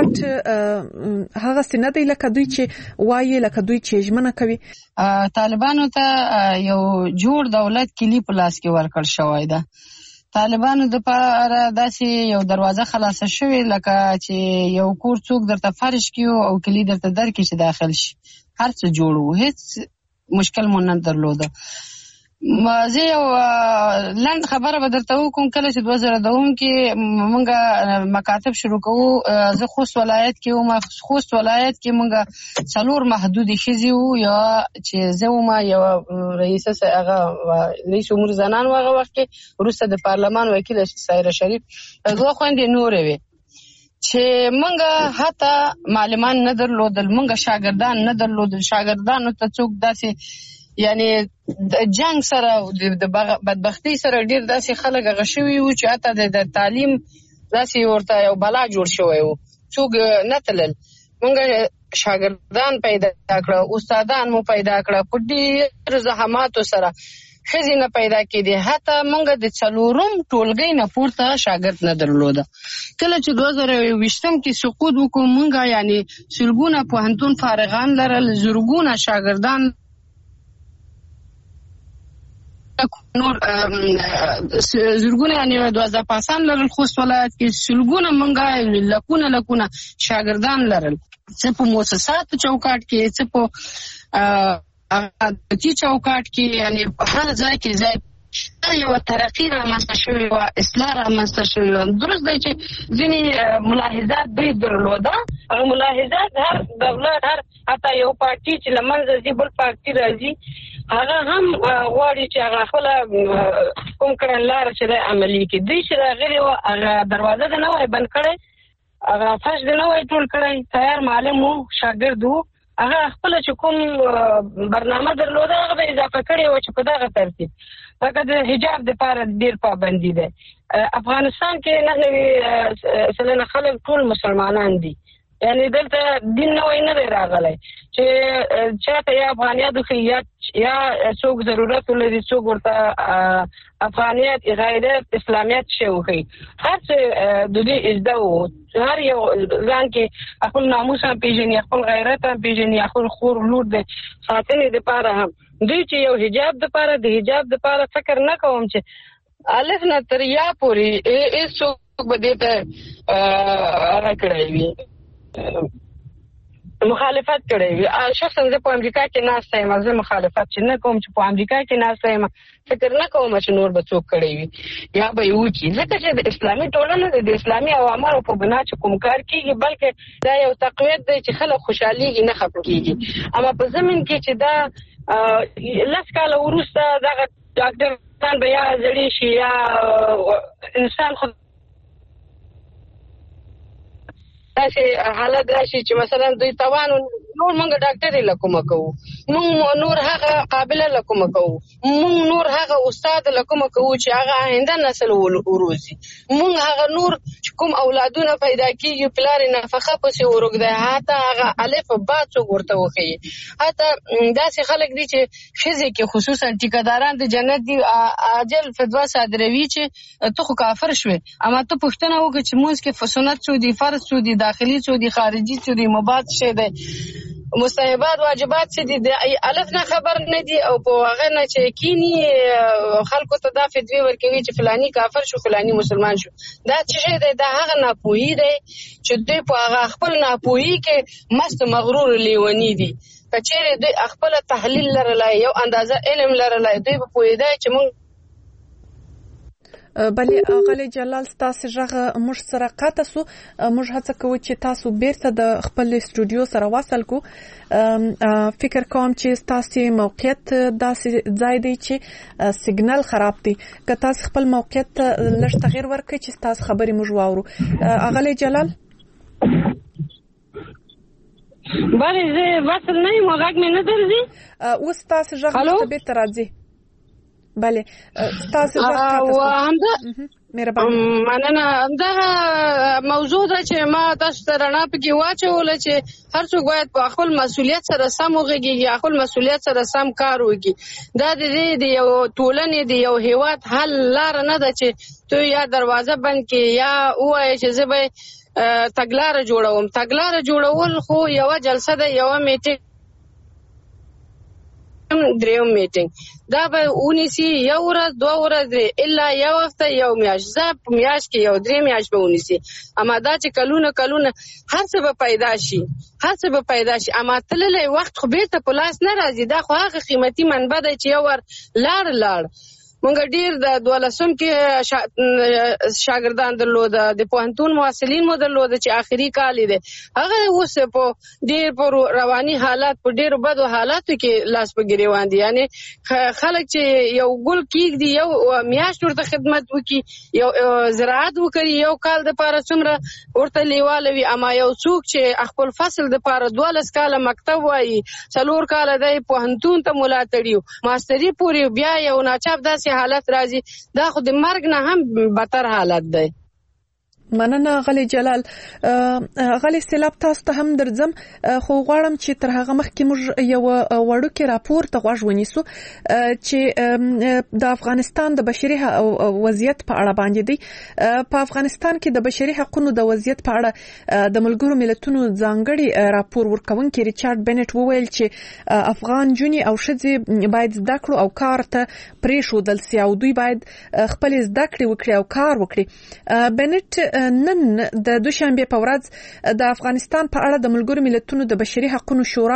چوکاټ هغه څه نه دی لکه دوی چې وایي، لکه دوی چې ژمنه کوي؟ طالبانو ته یو جوړ دولت کلی په لاس کې ورکړ شوی ده. طالبانو د پاره داسې یو دروازه خلاصه شوې لکه چې یو کور څوک درته فرش کیو او کلی درته درکې چې داخل شي، هر څه جوړ وو، هیڅ مشکل مو نه درلوده. زه یو لنډ خبره به درته وکړم. کله چې دوه زره دوه کې موږ مکاتب شروع کوو، زه خوست ولایت کې وم. خوست ولایت کې موږ څلور محدودې ښځې وو. یوه چې زه وم، یوه رئیسه هغه رئیس امور زنان و هغه وخت کې، وروسته د پارلمان وکیله سایره شریف، دوه خویندې نورې وې چې موږ حتی معلمان نه درلودل، موږ شاګردان نه درلودل. شاګردانو ته څوک داسې یعنی د جنگ سره د بدبختی سره ډیر داسې خلک هغه شوي وو چې حتی د تعلیم داسې ورته یو بلا جوړ شوی وو، څوک نه تلل. موږ شاګردان پیدا کړه، استادان مو پیدا کړه، په ډېرو زحماتو سره ښځې نه پیدا کېدې. حتی موږ د څلورم ټولګۍ نه پورته شاګرد نه درلوده. کله چې دوه زره یوویشتم کې سقوط وکړو، موږ یعنی سلګونه پوهنتون فارغان لرل، زرګونه شاګردان نور زرګونه یعنی دوازده پاسان لرل. خوست ولایت کې سلګونه منګه لکونه لکونه شاګردان لرل، څه په مؤسساتو چوکاټ کې، څه په اقتصادي چوکاټ کې، یعنی په هر ځای کې ځای یو ترقی رامنځته شوې وه، اصلاح رامنځته شوې وه. درست دی چې ځینې ملاحظات دوی درلوده. هغه ملاحظات هر دولت، هر حتی یو پارټي چې له منځه ځي بل پارټي راځي، هغه هم غواړي چې هغه خپله کوم کړنلاره چې دی عملي کړي. دوی چې راغلي وه، هغه دروازه د نه وای بند کړی، هغه فرش د نه وای ټول کړی، تیار معلم وو، شاګرد وو. هغه خپله چې کوم برنامه درلوده هغه به اضافه کړې وه چې په دغه ترتیب. لکه د حجاب دپاره ډېر پابندي دی. افغانستان کې نهه نوي سلنه خلک ټول مسلمانان دي، یعنی دلته دین نوی نه دی راغلی چې چاته یا افغانیت وښیي یا یا څوک ضرورت ولري څوک ورته افغانیت، غیرت، اسلامیت شی وښیي. هر څه د دوی زده وو. هر یو ځان کې خپل ناموس هم پېژني، خپل غیرت هم پېژني، خپل خور لور د ساتنې دپاره هم. دوی چې یو حجاب دپاره د حجاب دپاره فکر نه کوم چې الف نه تر یا پورې هېڅوک به دې ته هغه کړی وي، مخالفت کړی وي. شخصا زه په امریکا کې ناسته یم، زه مخالفت چې نه کوم چې په امریکا کې ناسته یم، فکر نه کوم چې نور به څوک کړی وي یا به یې وکړي. ځکه چې د اسلامي ټولنه د اسلامي اوامرو په بنا چې کوم کار کېږي، بلکې دا یو تقویت دی چې خلک خوشحالېږي، نه خفه کېږي. اما په زمین کې چې دا لس کاله وروسته دغه ډاکټران به یا زړې شي یا انسان خو داسې حالت راشي چې مثلا دوی توان نور موږ ډاکټرې له کومه کوو، موږ نور هغه قابله له کومه کوو، موږ نور هغه استاد له کومه کوو چې هغه آینده نسل وروزي، موږ هغه نور چې کوم اولادونه پیدا کېږي پلار یې نفقه پسې وروږدی، حتی هغه الف با څوک ورته وښیي. حتی داسې خلک دي چې ښځې کې خصوصا ټیکهداران د جنت دي عاجل فتوا صادروي چې ته خو کافر شوې، اما ته پوښتنه وکړه چې مونځ کې سنت څو دي، فرض څو دي، داخلي څو دي، خارجي څو دي، مباد څه دی، مستحبات واجبات څه دي، د الف نه خبر نه دي. او په هغه نه چې کینی خلکو ته دا فتوی ورکوي چې فلانی کافر شو، فلانی مسلمان شو. دا څه دی؟ دا هغه ناپوهي دی چې دوی په هغه خپل ناپوهي کې مست مغرور لیونی دي. که چیرې دوی خپل تحلیل لرلای، یو اندازه علم لرلای، دوی په پوهېدای چې موږ بلې اغلی جلال ستاسو ژغه موږ سره قطع سو. موږ هڅه کوو چې تاسو بیرته د خپل استودیو سره وصل کو. فکر کوم چې تاسو موقعیت داسې ځای دی چې سیګنال خراب دی. که تاسو خپل موقعیت لږ تغیر ورکړئ چې تاسو خبرې موږ واورو. اغلی جلال بله زه وصل نه یم، غږ مې نه درځي. اوس تاسو ژغ ته بیرته راځي. بله ستاسو مننه. همدغه موضوع ده چې ما تاسو ته رڼا پکې واچوله چې هر څوک باید په خپل مسؤلیت سره سم وغږېږي، خپل مسؤلیت سره سم کار وکړي. دا د دې د یو ټولنې د یو هیواد حل لاره نه ده چې تو یا دروازه بند کړي یا ووایې چې زه به تګلاره جوړوم. تګلاره جوړول خو یوه جلسه ده، یوه میټینګ دریم میټینګ دا به ونیسي یو ورځ دوه ورځې الا یو هفته یو میاشت زه په میاشت کې یو درې میاشت به ونیسي اما دا چې کلونه کلونه هر څه به پیدا شي هر څه به پیدا شي اما تللی وخت خو بیرته په لاس نه راځي دا خو هغه قیمتي منبع دی چې یو ور لاړ لاړ مونږ ډیر د دولسم کې شا... شاګردان درلود د پوهنتون محصلین مو درلود چې آخري کال دی هغه اوس په ډیر په رواني حالات په ډیر بدو حالاتو کې لاس په ګریوان دي یعنی خلک چې یو ګل کېږي یو میاشت ورته خدمت وکي یو زراعت وکړي یو کال د پاره څومره ورته لیواله وي اما یو څوک چې خپل فصل د پاره دولس کاله مکتب وایي څلور کاله د پوهنتون ته مولا تړیو ماستري پوری بیا یو ناچاپ داسې حالت راځي دا خو د مرګ نه هم بدتر حالت دی مننه غلی جلال غلی سیلاب تاسو ته هم درځم خو غواړم چې تر هغه مخکې موږ یو وړوکی راپور ته غوږ ونیسو چې د افغانستان د بشري وضعیت په اړه باندې دی په افغانستان کې د بشري حقوقو د وضعیت په اړه د ملګرو ملتونو ځانګړي راپور ورکونکي ریچارډ بنټ وویل چې افغان جونې او ښځې باید زده کړو او کار ته پرېښودل سي او دوی باید خپل زده کړې وکړي او کار وکړي بنټ نن د دوشنبه په ورځ د افغانستان په اړه د ملګرو ملتونو د بشري حقوقو شورا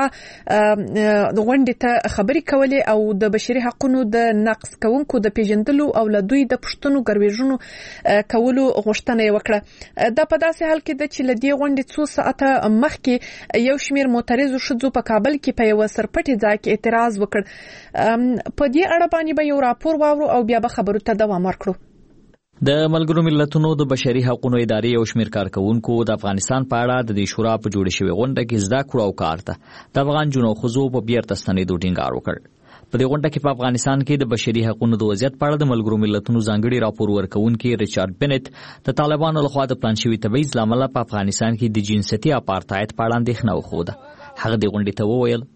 د غونډې ته خبري کولې او د بشري حقوقو د نقض کوونکو د پیژندلو او له دوی د پښتنو ګرویژنو کولو غوښتنه وکړه دا په داسې حال کې د چې له دې غونډې څو ساعته مخکې یو شمېر معترضو ښځو په کابل کې په یو سرپټي ځای کې اعتراض وکړ په دې اړه باندې به یو راپور واورو او بیا به خبرو ته دوام ورکړو د ملګرو ملتونو د بشري حقوقو ادارې او شمیر کارکونکو د افغانستان په اړه د دې شورا په جوړ شوی غونډه کې زده کړو او کار ته د افغان جنو خزو په بیرته ستنېدو ټینګار وکړ په دې غونډه کې په افغانستان کې د بشري حقوقو د وضعیت په اړه د ملګرو ملتونو ځانګړي راپور ورکونکي ریچارډ بنټ د طالبانو لخوا د پلان شوی تبعیض لامل په افغانستان کې د جنسيتي اپارټایډ په اړه اندېښنه وښوده هغه د غونډې ته وویل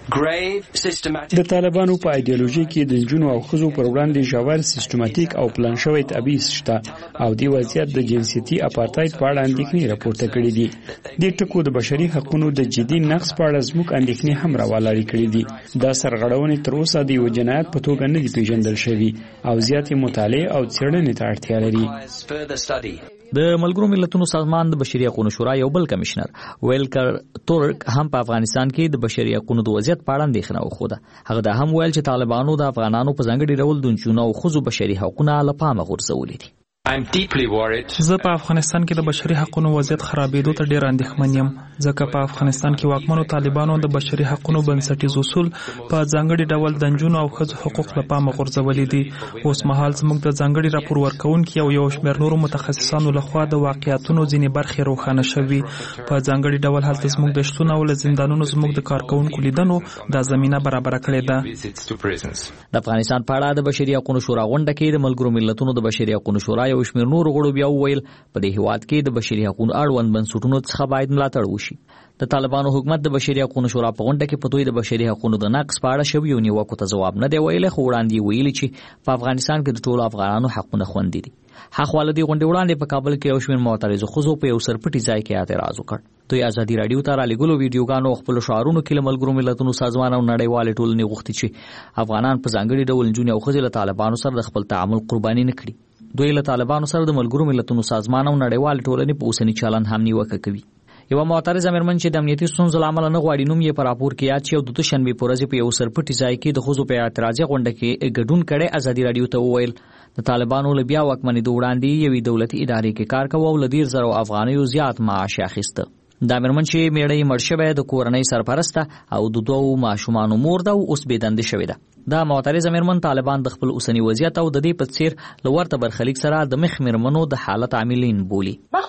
د طالبانو په ایدئولوژي کې د جنونو او خزو پر وړاندې ژور سیستماتیک او پلان شوی تبعیض شته او د وضعیت د جنسيتي اپارټایډ په اړه اندېښنې راپورته کړې دي د ټکو د بشري حقوقو د جدي نقض په اړه زموږ اندېښنې هم راولاړې کړې دي دا سرغړونې تر اوسه د یو جنایت په توګه نه دي پیژندل شوي او زیاتې مطالعه او څېړنې ته اړتیا لري د ملګرو ملتونو سازمان د بشري حقوقو شورا یو بل کمشنر ویلکر تورک هم په افغانستان کې د بشري حقوقو د وضعیت په اړه اندېښنه وښوده هغه دا هم ویل چې طالبانو د افغانانو په ځانګړي ډول د نجونو او ښځو بشري حقوقونه له پامه غورځولي دي زه په افغانستان کې د بشري حقوقو وضعیت خرابېدو ته ډېر اندېښمن یم ځکه په افغانستان کې واکمنو طالبانو د بشري حقوقو بنسټیز اصول په ځانګړي ډول د نجونو او ښځو حقوق له پامه غورځولي دي اوس مهال زموږ د ځانګړي راپور ورکونکي او یو شمېر نورو متخصصانو لخوا د واقعیتونو ځینې برخې روښانه شوي په ځانګړي ډول هلته زموږ د شتون او له زندانونو زموږ د کارکوونکو لیدنو دا زمینه برابره کړې ده د افغانستان په اړه د بشري حقوقو شورا غونډه کې د ملګرو ملتونو د بشري حقوقو شورا یو شمېر نور غړو بیا وویل په دې هیواد کې د بشري حقوقو اړوند بنسټونو څخه باید ملاتړ وشي د طالبانو حکومت د بشري حقوقو شورا په غونډه کې په دوی د بشري حقوقو د نقض په اړه شوی نیوکو ته ځواب نه دی ویلی خو وړاندې ویلي چې په افغانستان کې د ټولو افغانانو حقونه خوندي دي حقواله دی غونډې وړاندې په کابل کې یو شمېر معترضو ښځو په یو سرپټي ځای کې اعتراض وکړ دوی ازادي راډیو ته رالیږلو ویډیوګانو خپل شعارونو کې له ملګرو ملتونو سازمان او نړیوالې ټولنې غوښتي چې افغانان په ځانګړي ډول نجونې او ښځې له طالبانو سره د خپل تعامل قرباني نه کړي دوی له طالبانو سره د ملګرو ملتونو سازمان او نړیوالې ټولنې په اوسني چلند هم نیوکه کوي یو معترضه مېرمن چې د امنیتي ستونزو له امله نه غواړي نوم یې په راپور کې یاد شي او د دوشنبې په ورځ په یو سرپټي ځای کې د ښځو په اعتراضي غونډه کې ګډون کړی ازادي راډیو ته وویل د طالبانو له بیا واکمنېدو وړاندې یوې دولتي ادارې کې کار کوه او له ډېر زرو افغانیو زیات معاش اخیسته دا مېرمن چې میړه یې مړ شوی د کورنۍ سرپرسته او د دوو ماشومانو مور ده او اوس بېدندې شوې ده دا معترضه مېرمن طالبان د خپل اوسني وضعیت او د دې په څیر له ورته برخلیک سره د مخ مېرمنو د حالت عاملین بولي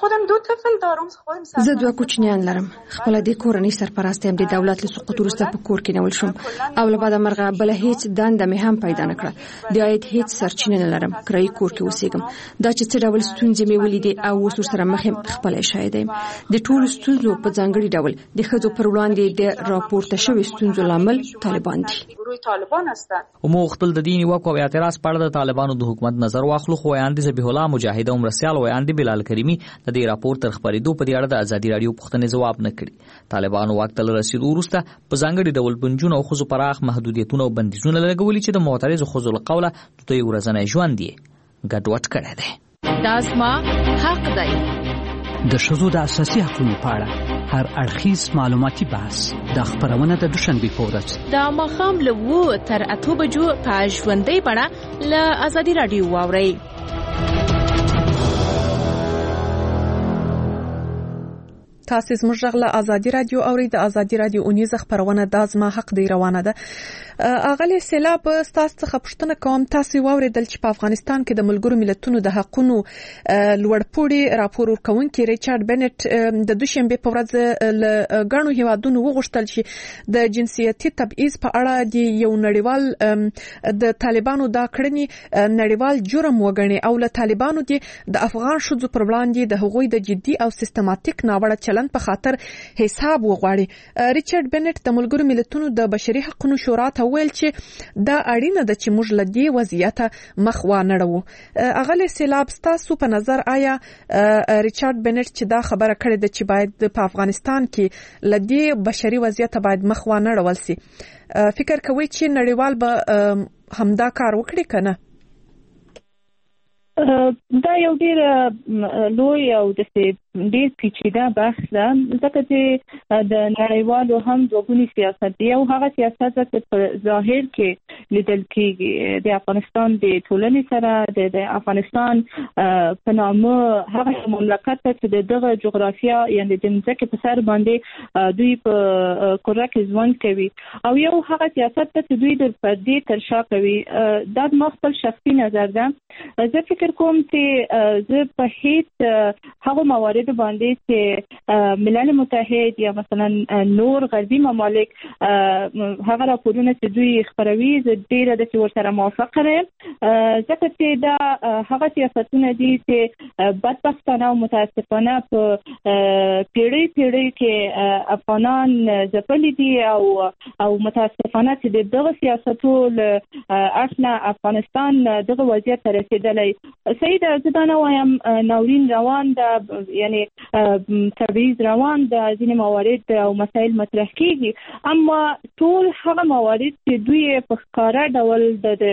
زه دوه کوچنیان لرم خپل د کورنۍ سرپرست یم د دولت له سقوط وروسته په کور کې نیول شوم او له بعده مرغه بل هیڅ دنده مې هم پیدا نه کړه د عاید هیڅ سرچینه نه لرم کرایي کور کې اوسېږم دا چې څه ډول ستونزې مې ولیدې او اوس ورسره مخ یم خپله شاهده یم د ټولو ستونزو په ځانګړي ډول د ښځو پر وړاندې د راپورته شوي ستونزو لامل طالبان دي مو خپل د دیني وکو او اعتراض په اړه د طالبانو د حکومت نظر واخلو خو وایاندې ذبیح الله مجاهد او مرسیال وایاندې بلال کریمی د دې راپور تر خبرېدو په دې اړه د ازادي رادیو پوښتنې جواب نه کړي. طالبانو واک ته رسیدو وروسته په ځانګړي ډول بنجون او خزو پراخ محدودیتونه او بندیزونه لګولي چې د معترض خزو له قوله د دوی ورځنی ژوند یې ګډوډ کړی دی. دا زما حق دی. د ښځو د اساسي حقوقو په اړه هر اړخیز معلوماتي بحث د خبرونه د دوشنبه په ورځ د ماښام له اوه تر اته بجو په ژوندۍ بڼه له ازادي رادیو واورئ. تاسو زموږ غږ له ازادي رادیو اورئ. د ازادي رادیو اونیزه خبرونه د زما حق دی روانه ده. اغلی سیلاب تاسو څخه پوښتنه کوم، تاسو واوریدل چې په افغانستان کې د ملګرو ملتونو د حقوقو لوړپوړي راپور ورکونکي ریچارډ بنټ د دوشنبه په ورځ له غنو هیوادونو وغوښتل چې د جنسیتي تبعیض په اړه د یو نړیوال د طالبانو دا کړنی نړیوال جرم وګڼي او له طالبانو د افغان شذو پر وړاندې د هغوی د جدي او سیستماتیک ناوړه چلند په خاطر حساب وغواړي. ریچارډ بنټ د ملګرو ملتونو د بشري حقوقو شورا ته ویل چې دا اړینه ده چې موږ له دې وضعیت مخ وانړو. اغلی سیلاب تاسو په نظر آیا ریچارډ بنټ چې دا خبره کړې ده چې باید په افغانستان کې له دې بشري وضعیت باید مخ وانړول سي، فکر کوي چې نړیوال به همدا کار وکړي کنه؟ دا یو ډیر لوی او د ډیر پیچیده بحث ده، ځکه چې د نړیوالو هم دوګونی سیاست دی او هغه سیاست چې په ظاهر کې لیدل کېږي د افغانستان د ټولنې سره د افغانستان په نامه هغه مملکت چې د دغه جغرافیا یعنی د ځمکې په سر باندې دوی په کره کې ژوند کوي او یو هغه سیاست چې دوی د پردې تر شا کوي. دا د خپل شخصي نظر ده. زه فکر کوم چې زه په هیڅ هغه موارد باندې چې ملل متحد یا مثلا نور غربي ممالک هغه راپورونه چې دوی خبروي زه ډیره د ورسره موافقه یم، ځکه چې دا هغه سیاستونه دي چې بدبختانه او متاسفانه په پیړۍ پیړۍ کې افغانان ځپلي دي او او متاسفانه چې دغه سیاستو له اصله افغانستان دغه وضعیت ته رسیدلی. سیده زه دا نه وایم ناورین روان ده، یعنی تبعیض روان ده، ځینې موارد او مسایل مطرح کیږي، اما ټول هغه موارد چې دوی په ښکاره ډول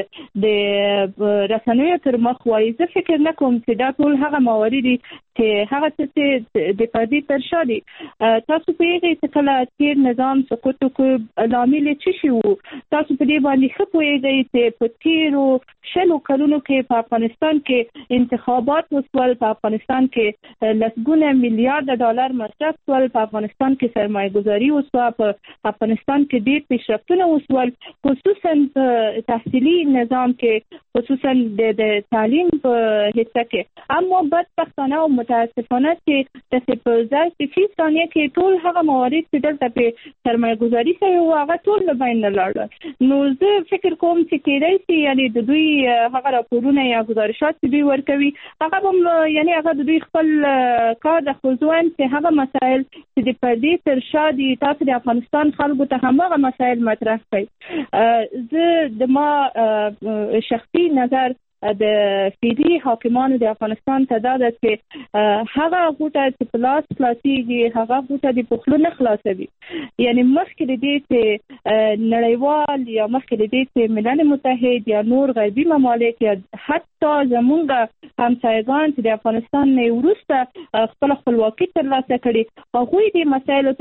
د رسنیو تر مخ وایي، زه فکر نه کوم چې دا ټول هغه موارد دي چې هغه څه د پردې تر شا دي. تاسو پوهیږئ چې کله تیر نظام سقوط وکړ لامل یې څه شی و؟ تاسو په دې باندې ښه پوهیږئ چې په تیرو شلو کلونو کې په افغانستان کې انتخابات وسول، په افغانستان کې لسګونه میلیارډ ډالر مصرف شول، په افغانستان کې سرمایه گذاري وسوه، په افغانستان کې ډېر پیشرفتونه وسول، خصوصا په تحصیلي نظام کې، خصوصا د تعلیم په حصہ کې. اما بدبختانه او متاسفانه چې د سپوزر په فی ثانیه کې ټول هغه موارد چې دلته په سرمایه گذاري شوی و هغه ټول له بین لاړل. نو زه فکر کوم چې کېدای شي یعنی د دوی هغه راپورونه یا گزارشات چې دوی ورکوي هغه هم یعنی هغه د دوی خپل کار د خصوصاً چې هغه مسائل چې د پردې تر شا دي تاسو د افغانستان خلکو ته هم هغه مسائل مطرح کړئ. زه د ما شخصي نظر د فیدی حاکمانو د افغانستان ته دا ده چې هغه غوټه چې پلاس خلاصيږي هغه غوټه د پخلو نه خلاصوي. یعنی مخکې دې چې نړیوال یا مخکې دې چې ملل متحد یا نور غربي ممالک یا حتی زمونږ همسایگان چې د افغانستان نه وروسته خپل خپلواکي ترلاسه کړي هغوی دې مسایلو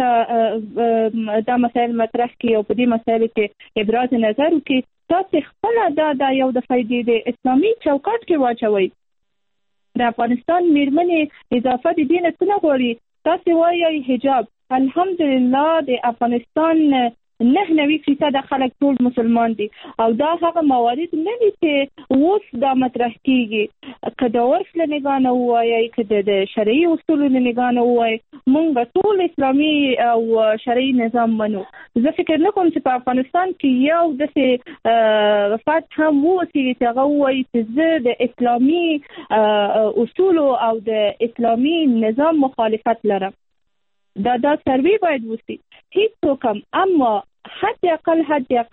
ته دا مسایل مطرح کړي او په دې مسایلو کې ابراز نظر وکړي. تاسو خپل دا د یو د فائدې د اسلامي چوکاټ کې واچوي. د افغانستان میرمنې اضافه د دین څخه غواړي. تاسو وایي حجاب، الحمدلله د افغانستان نه نوي فیصد خلک ټول مسلمان دي او دا هغه موارد نه دي چې اوس دا مطرح کیږي. که د عرف له نگاه نه وایي که د شرعي اصولو له نگاه نه وایي مونږ ټول اسلامي او شرعي نظام منو. زه فکر نه کوم چې په افغانستان کې یو داسې وفات هم ووسي چې هغه وایي چې زه د اسلامي اصولو او د اسلامي نظام مخالفت لرم. دا دا سروي باید وسی هیڅ وکم، اما حد اقل حد اقل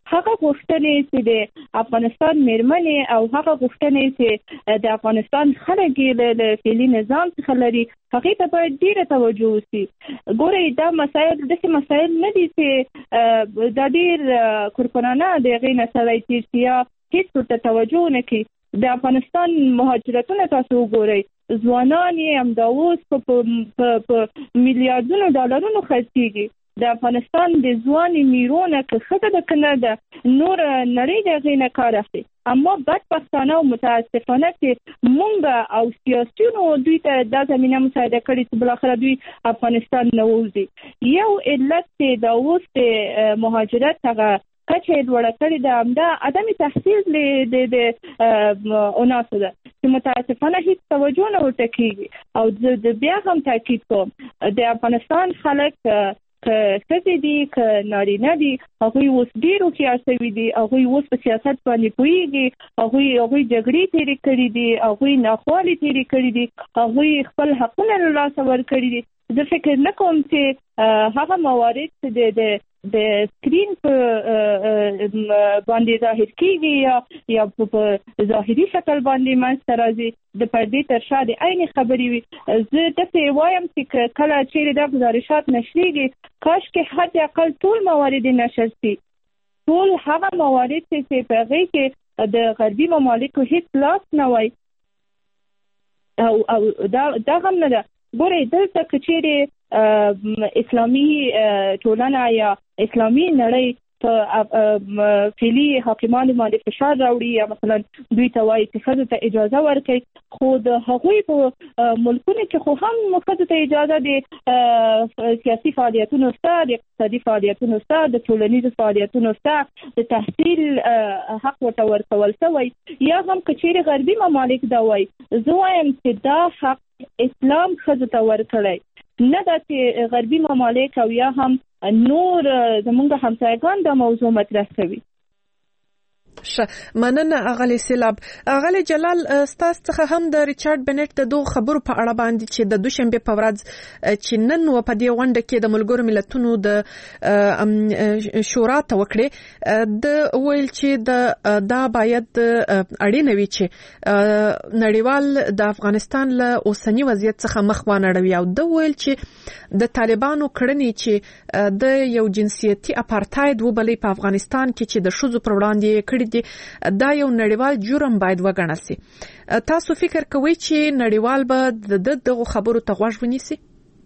هغه غوښتنې چې د افغانستان میرمنې او هغه غوښتنې چې د افغانستان خلک له فعلي نظام څخه لري هغې ته باید ډېره توجه وشي. ګورئ دا مسایل داسې مسایل نه دي چې دا ډېر کورکورانه د هغې نه سړی تېر شي یا هېڅ ورته توجه ونه کړي. د افغانستان مهاجرتونه تاسو وګورئ، ځوانان یې همدا اوس په میلیاردونو ډالرونو خرڅېږي. د افغانستان د ځوانې میرونه که ښځه ده که نه ده نور نړۍ د هغې نه کار اخلي. اما بدبختانه او متاسفانه چې مونږ او سیاسیونو دوی ته دا زمینه مساعده کړې چې بالاخره دوی افغانستان نه ووځي. یو علت چې دا اوس د مهاجرت هغه کچه لوړه کړې ده همدا عدم تحصیل د اناسو ده چې متاسفانه هیڅ توجه نه ورته کېږي. او د بیا هم تاکید کوم د افغانستان خلک که ښځې دي که نارینه دي هغوی اوس ډېر هوښیار شوي دي، هغوی اوس په سیاست باندې پوهېږي، هغوی هغوی جګړې تېرې کړي دي، هغوی ناخوالې تېرې کړي دي، هغوی خپل حقونه له لاسه ورکړي دي. زه فکر نه کوم چې هغه موارد چې د د سکرین په باندې ظاهر کېږي یا یا په ظاهري شکل باندې منځته راځي د پردې تر شا د عین خبرې وي. زه داسې وایم چې کله چیرې دا ګزارشات نشریږي کاشکې حد اقل ټول موارد نشر شي، ټول هغه موارد چې په هغې کې د غربي ممالکو هېڅ لاس نه وای او او دا دا هم نه ده. ګورئ دلته که چیرې اسلامي ټولنه یا اسلامي نړۍ په فعلي حاکمانو باندې فشار راوړي یا مثلا دوی ته وایي چې ښځو ته اجازه ورکړي، خو د هغوی په ملکونو کې خو هم ښځو ته اجازه د سیاسي فعالیتونو شته، د اقتصادي فعالیتونو شته، د ټولنیزو فعالیتونو شته، د تحصیل حق ورته ورکول شوی. یا هم که چیرې غربي ممالک دا وایي، زه وایم چې دا حق اسلام ښځو ته ورکړی نه ده چې غربي ممالک او یا هم نور زمونږ همسایگان دا موضوع مطرح کوي. شه مننه اغلی سیلاب. اغلی جلال ستاسو څخه هم د ریچارډ بنټ د دوه خبرو په اړه باندې چې د دوشنبه په ورځ چې نن و په دې غونډه کې د ملګرو ملتونو د شورا ته وکړي د ویل چې د دا باید اړینه وي چې نړیوال د افغانستان له اوسنی وضعیت څخه مخ وانړوي او د ویل چې د طالبانو کړنې چې د یو جنسیتي اپارټاید وبلې په افغانستان کې چې د ښځو پر وړاندې کړي دا یو نړیوال جرم باید وګڼل شي. تاسو فکر کوئ چې نړیوال به د دغه خبرو ته غوږ ونیسي؟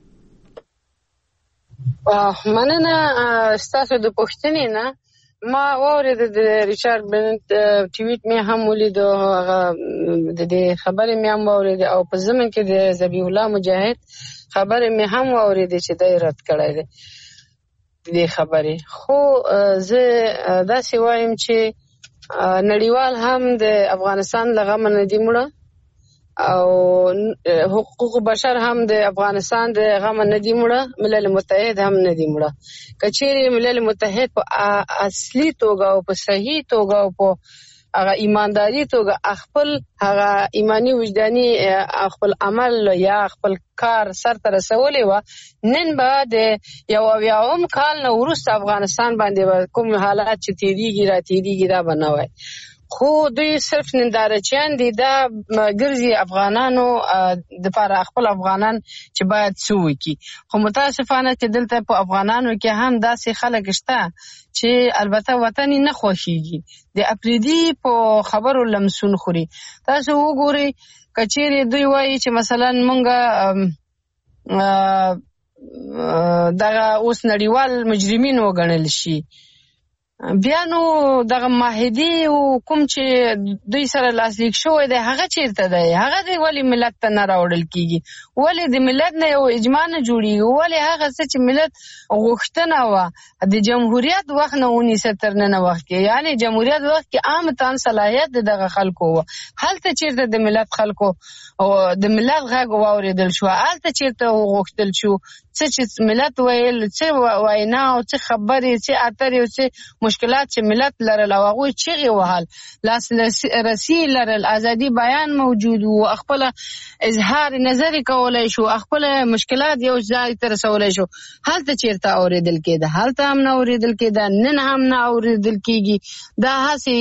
مننه ستاسو د پوښتنې نه. ما واورید د ریچارډ بنټ ټویټ مې هم ولید، هغه د دې خبرې مې هم واورید او په ضمن کې د ذبیح الله مجاهد خبرې مې هم واورید چې دی رد کړی دی د دې خبرې. خو زه داسې وایم چې نړیوال هم د افغانستان له غمه نه دي مړه او حقوق بشر هم د افغانستان د غمه نه دي مړه، ملل متحد هم نه دي مړه. که چیرې ملل متحد په اصلي توګه او په صحیح توګه او په هغه ایمانداري توګه خپل هغه ایمانی وجداني خپل عمل یا خپل کار سرته رسولی و، نن به د یو اویاوم کال نه وروسته افغانستان باندې کوم حالات چې تیریږي را تیریږي دا به نه وای. خو دوی صرف نندارچیان دي، دا ګرځي افغانانو د پاره خپل افغانان چې باید څه وکړي. خو متاسفانه چې دلته په افغانانو کې هم داسې خلک شته چې البته وطن نه خوښيږي، د اپریدي په خبرو لمسون خوري. تاسو وګورئ کچېرې دوی وایي چې مثلا مونږه دغه اوس نړیوال مجرمین وګڼل شي، بیا نو دغه معاهدې کوم چې دوی سره لاسلیک شوی دی هغه چیرته دی؟ هغه دی ولې ملت ته نه راوړل کیږي؟ ولې د ملت نه یو اجماع نه جوړیږي؟ ولې هغه څه چې ملت غوښتنه وه د جمهوریت وخت نه ونیسه تر نن وخت کې، یعنی جمهوریت وخت کې عام تن صلاحیت دغه خلکو وه، هلته چیرته د ملت خلکو او د ملت غږ واوریدل شو؟ هلته چیرته وغوښتل شو څه چې ملت ویل څه وینا او څه خبرې څه اترې او څه مشکلات چې ملت لرل او هغه چیغې وهل لاس رسی لرل ازادي بیان موجود وو خپل اظهار نظر کولای شو خپل مشکلات یو ځای تر رسولای شو هلته چیرته اوریدل کېده هلته هم نه اوریدل کېده نن هم نه اوریدل کېږي دا هسې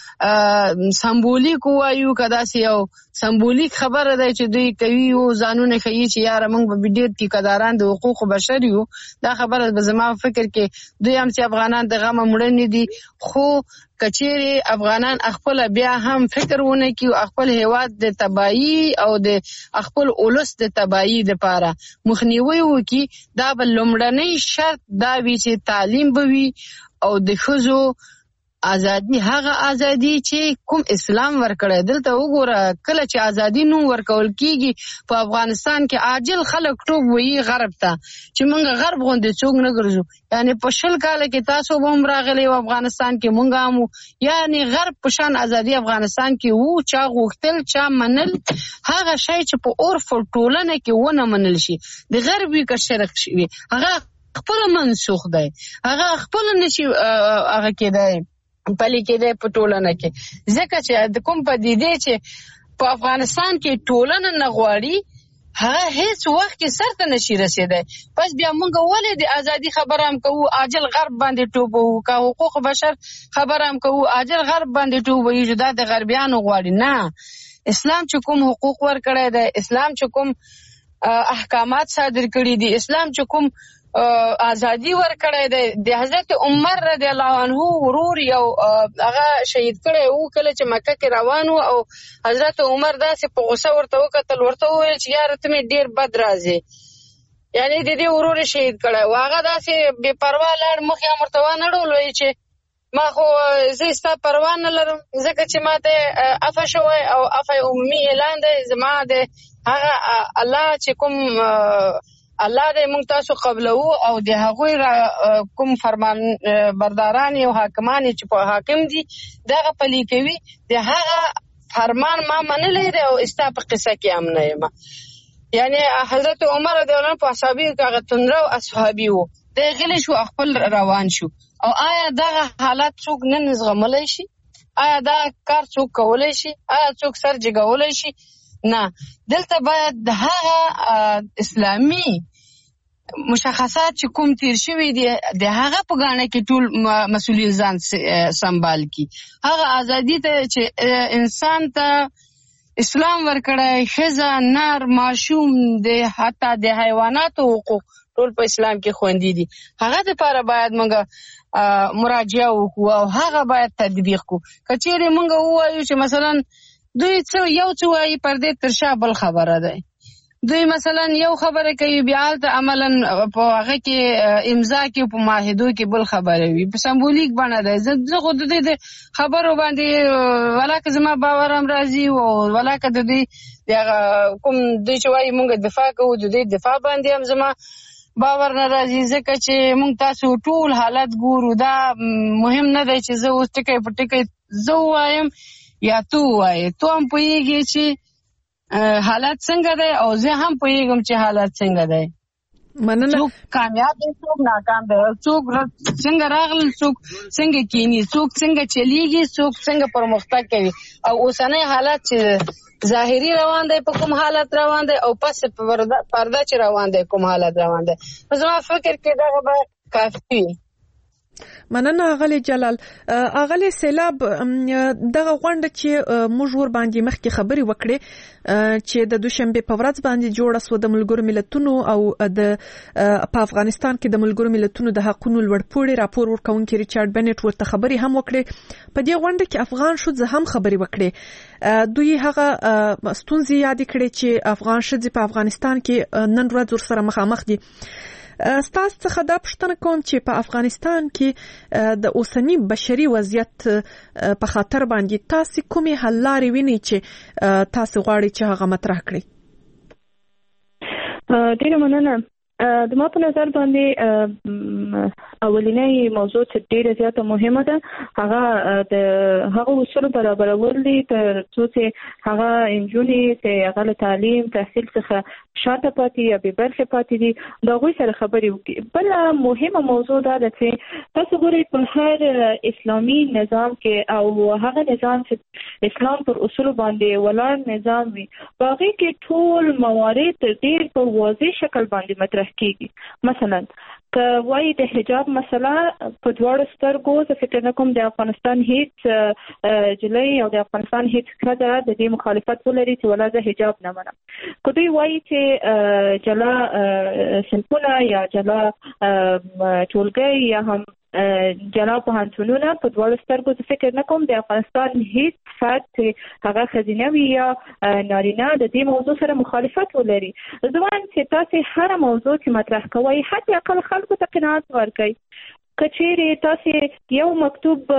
یو سمبولیک وایو کدا سې یو سمبولیک خبره ده چې دوی کوي او ځانونه کوي چې یاره موږ به ډېر ټیکداران د حقوق بشر یو دا خبره به زما فکر کې دوی هم چې افغانان د غم مړنی دي خو کچېری افغانان خپل بیا هم فکر ونه کوي خپل هیواد د تباہي او د خپل اولس د تباہي لپاره مخنیوي وکي دا بل لومړنی شرط دا وی چې تعلیم بوي او د خزو ازادي هغه ازادي چې کوم اسلام ورکړی دلته وګوره کله چې ازادي نو ورکول کیږي په افغانستان کې عاجل خلک ټوب وي غرب ته چې مونږ غرب غوندې څوک نه ګرځو یعنی په شل کال کې تاسو هم راغلي او افغانستان کې مونږ هم یعنی غرب په شان ازادي افغانستان کې وو چا غوښتل چا منل هغه شی چې په عرف ټولنه کې ونه منل شي د غربي کا شرق شي هغه خپل منسوخ دی هغه خپل نشي هغه کېدای پلي کېده په ټولنه کې ځکه چې د کوم پدیدې چې په افغانستان کې ټولنه نه غواړي هغه هیڅ وخت کې سرته نشي رسیدای پس بیا موږ ولې د ازادي خبره هم کوو عاجل غرب باندې ټوبو کا حقوق بشر خبره هم کوو عاجل غرب باندې ټوبو یو د غربیانو غواړي نه اسلام چې کوم حقوق ورکړی دی اسلام چې کوم احکامات صادر کړي دي اسلام چې کوم ازادي ورکړی دی د حضرت عمر رضی الله عنه ورور یو هغه شهید کړی وو کله چې مکه کې روان وو او حضرت عمر داسې په غوسه ورته وکتل ورته وویل چې یاره ته مې ډېر بد راځې یعنی د دې ورور شهید کړی وو هغه داسې بې پروا لاړ مخ یې ورته وانهړول وایي چې ما خو زه ستا پروا نه لرم ځکه چې ما ته عفه شوی او عفه عمومي اعلان دی زما د هغه الله چې کوم الله دې موږ تاسو قبلو او د هغوی کوم فرمان برداران او حاکمان چې په حاکم دي دغه پلي کوي د هغه فرمان ما منلې دی او استا په قصه کې هم نه یم یعنی حضرت عمر رضی الله عنه په اصحابي هغه تنرو اصحابي وو د غلی شو خپل روان شو او آیا دغه حالت څوک نن زغملای شي آیا دا کار څوک کولای شي آیا څوک سر جګولای شي نه دلته باید د هغه اسلامي مشخصات چې کوم تیر شوی دی د هغه په غاڼه کې ټول مسؤلیت ځان سنبال کی هغه ازادي ته چې انسان ته اسلام ورکړی خزه نر ماشوم د حتی د حیواناتو حقوق ټول په اسلام کې خوندي دي هغه لپاره باید موږ مراجعه وکړو او هغه باید تطبیق کړو کچېره موږ وایو چې مثلا دوی څه یو څه وایي پر دې ترشا بل خبره ده دوی مثلا یو خبره کوي بیا ته عملاً په هغه کې امضا کې په معاهدو کې بل خبره وي په سمبولیک باندې ده زه خو د دې خبرو باندې ولاکه زما باور هم راځي او ولاکه د دې کوم دوی چې وایي موږ دفاع کوو د دې دفاع باندې هم زما باور نه راځي ځکه چې موږ تاسو ټول حالت ګورو دا مهم نه دی چې زه اوس ټکی په ټکی زه وایم یا تو وایې تو هم پوهیږي چې حالت څنګه دی او زه هم پوهیږم چې حالت څنګه دی مننه څوک کامیاب دی څوک ناکام دی څوک څنګه راغلی څوک څنګه کینی څوک څنګه چلیږي څوک څنګه پرمختګ کوي او اوسنۍ حالت چې ظاهري روان دی په کوم حالت روان دی او پس پرده چې روان دی کوم حالت روان دی زما فکر کې دا به کافي مننه اغلی جلال اغلی سیلاب دغه غونډه چې موږ ور باندې مخکې خبري وکړې چې د دوشنبه په ورځ باندې جوړه سو د ملګرو ملتونو او د په افغانستان کې د ملګرو ملتونو د حقوقو لوړپوړي راپور ورکونکي ریچارډ بنټ ورته خبري هم وکړې په دې غونډه کې افغان شوځ هم خبري وکړې دوی هغه ستونزې یاد کړې چې افغان شوځ په افغانستان کې نن ورځ سره مخامخ دي ستاسو څخه دا پوښتنه کوم چې په افغانستان کې د اوسنی بشري وضعیت په خاطر باندې تاسو کومې حل لارې وینئ چې تاسو غواړئ چې هغه مطرح کړئ؟ ډیره مننه. د ما په نظر باندې اولنۍ موضوع چې ډیره زیاته مهمه ده هغه د هغه اصول برابرول دي تر څو چې هغه انجونې چې هغه تعلیم تحصیل څخه شاته پاتې یا به برخه پاتې دي دا غوي سره خبرې وکړي. بل مهمه موضوع دا ده چې تاسو ګورئ په هر اسلامي نظام کې او هغه نظام چې اسلام پر اصول باندې ولاړ نظام وي باقي کې ټول موارد ډیر په واضح شکل باندې مطرح کیږي. مثلا که وایي د حجاب مسله په دواړو سترګو زه فکر نه کوم د افغانستان هیڅ جلۍ او د افغانستان هیڅ ښځه د دې مخالفت ولري چې ولا زه حجاب نه منم. که دوی وایي چې جلا صنفونه یا جلا ټولګي یا هم جلا پوهنتونونه په دواړو سترګو زه فکر نه کوم د افغانستان هیڅ فرد چې هغه ښځینه وي یا نارینه د دې موضوع سره مخالفت ولري. زه وایم چې تاسې هره موضوع چې مطرح کوئ حتی اقل خلکو ته قناعت ورکړئ. که چیرې تاسې یو مکتوب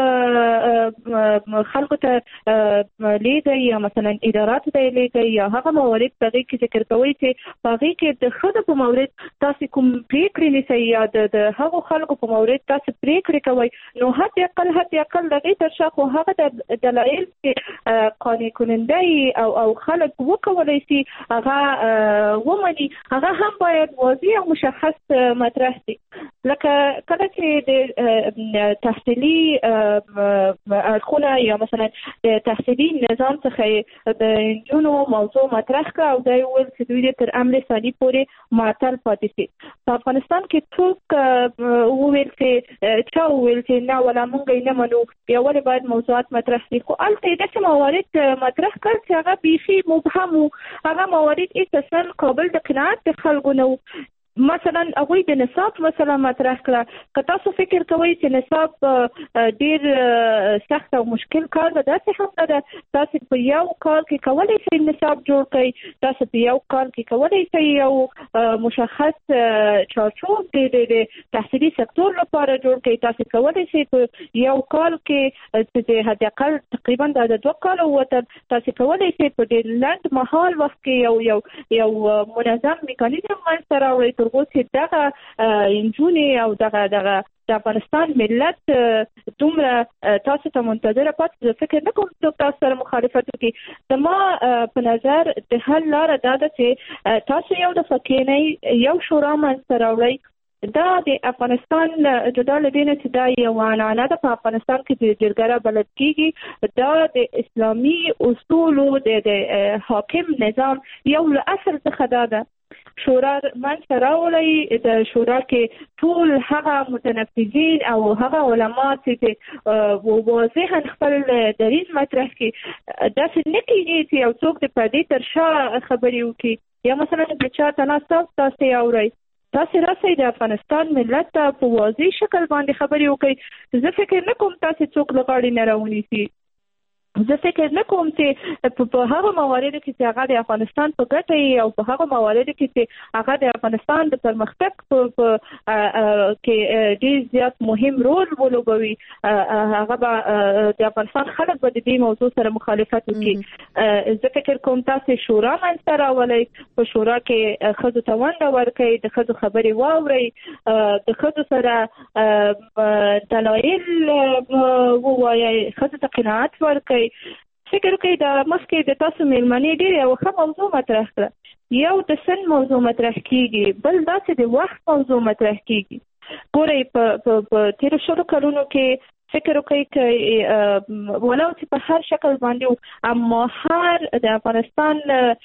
خلکو ته لیږئ یا مثلا اداراتو ته یې لیږئ یا هغه موارد په هغې کې ذکر کوئ چې په هغې کې د ښځو په مورد تاسې کوم پرېکړې نیسئ یا د هغو خلکو په مورد تاسې پرېکړې کوئ نو حد اقل حد اقل د هغې تر شا خو هغه د دلایل چې قانع کننده او او خلک وکولی شي هغه ومني هغه هم باید واضح او مشخص مطرح شي. لکه کله چې د تحصیلي اړخونه یا مثلا د تحصیلي نظام څخه د نجونو موضوع مطرح کړه او دا یې وویل چې دوی تر امر ثاني پورې معطل پاتې شي. په افغانستان کې څوک وویل چې چا وویل چې نه ولا موږ یې نه منو یا ولې باید موضوعات مطرح شي. خو هلته یې داسې موارد مطرح کړل چې هغه بیخي مبهم وو. هغه موارد اساسا قابل د قناعت د خلکو نه وو. مثلا هغوی د نصاب مسله مطرح کړه. که تاسو فکر کوئ چې نصاب ډیر سخت او مشکل کار ده داسې هم نه ده. تاسو په یو کال کې کولی شئ نصاب جوړ کړئ. تاسو په یو کال کې کولی شئ یو مشخص چارچوب د تحصیلي سکتور لپاره جوړ کړئ. تاسو کولی شئ په یو کال کې چې د حد اقل تقریبا د دوه کالو وتر تاسو کولی شئ په ډیر لنډ مهال وخت کې یو یو یو منظم میکانیزم منځته راوړئ تر څو چې دغه انجونې او دغه دغه د افغانستان ملت دومره تاسو ته منتظره پاتې. زه فکر نه کوم څوک تاسو سره مخالفت وکړي. زما په نظر د حل لاره دا ده چې تاسو یو دفعه کښېنئ یو شورا منځته راوړئ. دا د افغانستان جدا له دې نه چې دا یوه عنعنه ده په افغانستان کې د جرګه بلد کېږي. دا د اسلامي اصولو د حاکم نظام یو له اصل څخه دا ده. شورا منځته راوړئ. د شورا کې ټول هغه متنفذین او هغه علما چې واضحا خپل دریځ مطرح کړي. داسې نه کېږي چې یو څوک د پردې تر شا خبرې وکړي یا مثلا د چا ته ناست تاسو یې اورئ. تاسو راسئ د افغانستان ملت ته په واضح شکل باندې خبرې وکړئ. زه فکر نه کوم تاسو څوک له غاړې نه راونیسي. زه فکر نه کوم چې په هغه مواردو کې چې هغه د افغانستان په ګټه وي او په هغه مواردو کې چې هغه د افغانستان د پرمختګ په کې ډېر زیات مهم رول ولوبوي هغه به د افغانستان خلک به د دې موضوع سره مخالفت وکړي. زه فکر کوم تاسو شورا منځته راولئ. په شورا کې ښځو ته ونډه ورکړئ. د ښځو خبرې واورئ. د ښځو سره دلایل ووایئ. ښځو ته قناعت ورکړئ. فکر وکړئ د مخکې د تاسو مېلمنې ډېره یوه ښه موضوع مطرح کړه. یو د سن موضوع مطرح کیږي بل داسې د وخت موضوع مطرح کیږي. ګورئ په تېرو شلو کلونو کې فکر وکړئ که ولو چې په هر شکل باندې اما هر د افغانستان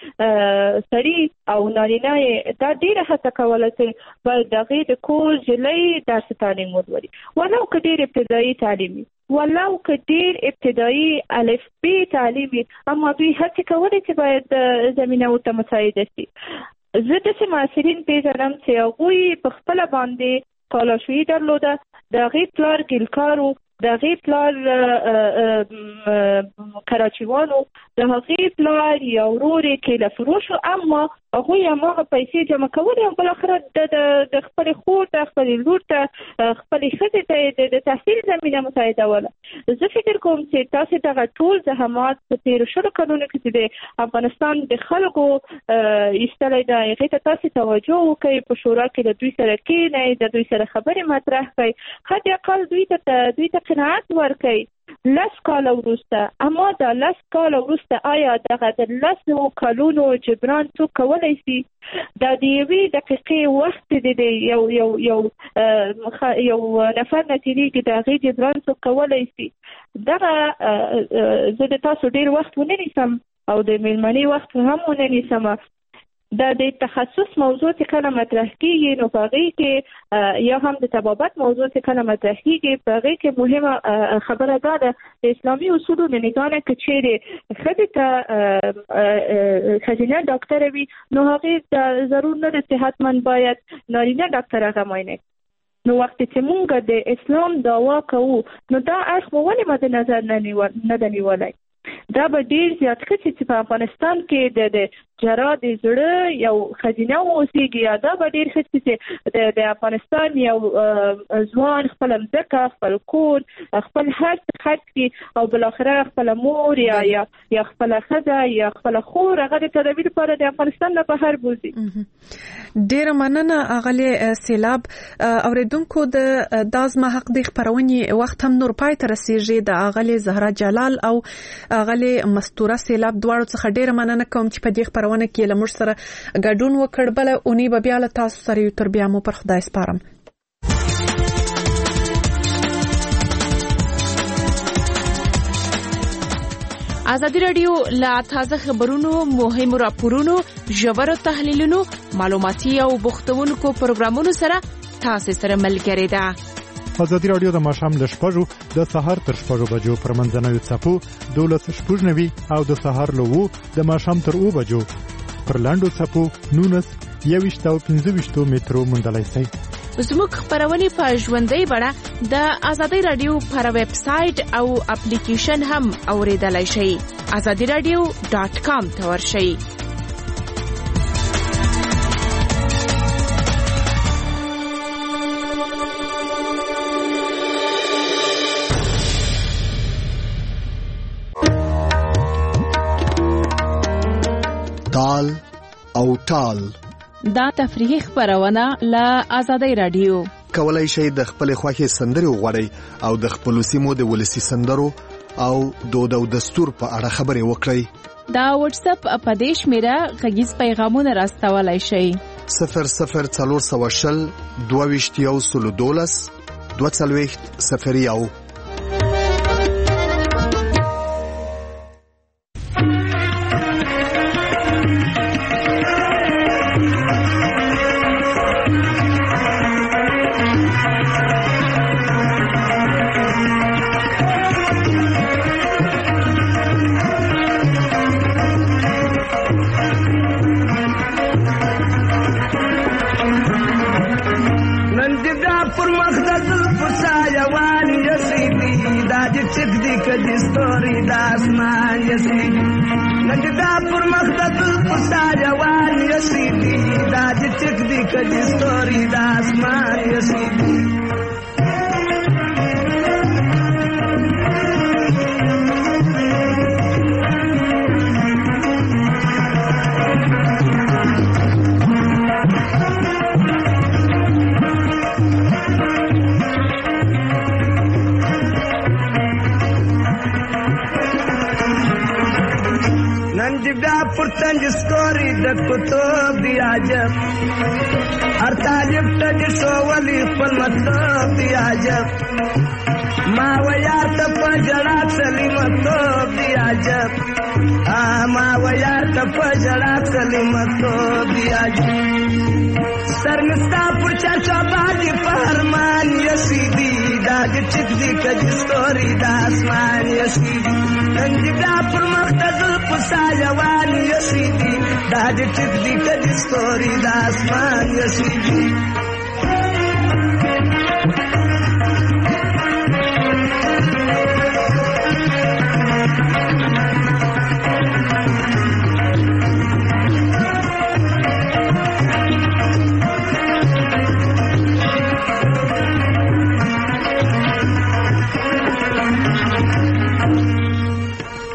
سړي او نارینه دا ډېره هڅه کوله چې باید د هغې د کور جلۍ درس تعلیم ولولي ولو که ډېر ابتدایي تعلیم وي ولو که ډېر ابتدایي الف ب تعلیم وي اما دوی هڅې کولې چې باید زمینه ورته مساعده شي. زه داسې محصلین پېژنم چې هغوی په خپله باندې کالاشویي درلوده. د هغې پلار ګیلکار و. د هغې پلار کراچیوان و. د هغې پلار یا ورور یې کیله فروش و اما هغه یې هغه پیسې جمع کولې او بل اخر د د خپل خور ته خپل لور ته خپل ښځې ته د تحصیل زمینه مساعده ولا زه فکر کوم چې تاسو دغه ټول زحمات په تیر شلو کلونو کې د افغانستان د خلکو ایستلې ده هغه ته تاسو توجه وکړئ په شورا کې د دوی سره کېنئ د دوی سره خبرې مطرح کړئ حتی اقل دوی ته دوی ته قناعت ورکړئ لس کال وروسته اما دا لس کال وروسته آیا دغه د لسو کلونو جبران څوک کولی شي دا د یوې دقیقې وخت دی یو یو یو یو نفر نه تېرېږي د هغې جبران څوک کولی شي دغه زه د تاسو ډېر وخت ونه نیسم او د مېلمنې وخت هم ونه نیسم دا د تخصص موضوع چې کله مطرح کېږي نو په هغې کې یا هم د طبابت موضوع چې کله مطرح کېږي په هغې کې مهمه خبره دا ده د اسلامي اصولو د نګاه نه که چیرې ښځې ته ښځینه ډاکټره وي نو هغې ضرور نه ده صحتمند باید نارینه ډاکټر هغه معاینه نو وخت چې مونږ د اسلام دعوا کوو نو دا اړخ مو ولې مد نظر نه ده نیولی دا به ډیر زیات ښه چې په افغانستان کې د جرا د زړه یو ښځینه اوسېږي یا دا به ډیر ښه چې د افغانستان یو ځوان خپله مځکه خپل کور خپل هر څه خرڅ کړي او بالاخره خپله مور یا یا خپله ښځه یا خپله خور هغه د تداوي لپاره د افغانستان نه بهر بوځي. ډیره مننه اغلی سیلاب. اوریدونکو د دازما حق د خبرونې وخت هم نور پای ته رسیږي د اغلی زهرا جلال او اغلی مستوره سیلاب دواړو څخه ډیره مننه کوم چې په دې خبرونه کې له موږ سره ګډون وکړ. بل اونۍ به بیا له تاسو سره یو تر بیا مو پر خدای سپارم. ازادي رادیو لا تازه خبرونو مهمو راپورونو ژورو تحلیلونو معلوماتي او بوختونکو پروګرامونو سره تاسو سره ملګری ده. ازادي رادیو د ماښام له شپږو د سهار تر شپږو بجو پر منځنوي څپو دولس شپږ نوي او د سهار له وو د ماښام تر اوو بجو پر لاندو څپو نونس یويشت او پنځه ویشت مترو موندلای شئ. زموږ خبرونه په ژوندۍ بڼه د ازادي رادیو پر ویب سټ او اپلیکیشن هم اوریدلای شئ. ازادي رادیو ډاٹ کام ته ورشئ. تال او ټال دا تفریحي خبرونه له ازادي رادیو. کولای شئ د خپل خوښي سندري وغوړئ او د خپل سیمو د ولسی سندرو او دود او دستور په اړه خبرې وکړئ. دا واتس اپ په دیش میرا غږیز پیغامونه راستولای شئ. صفر صفر څلور سوه شل دوه ویشت یو سلو دولس دوه څلوېښت صفر یو.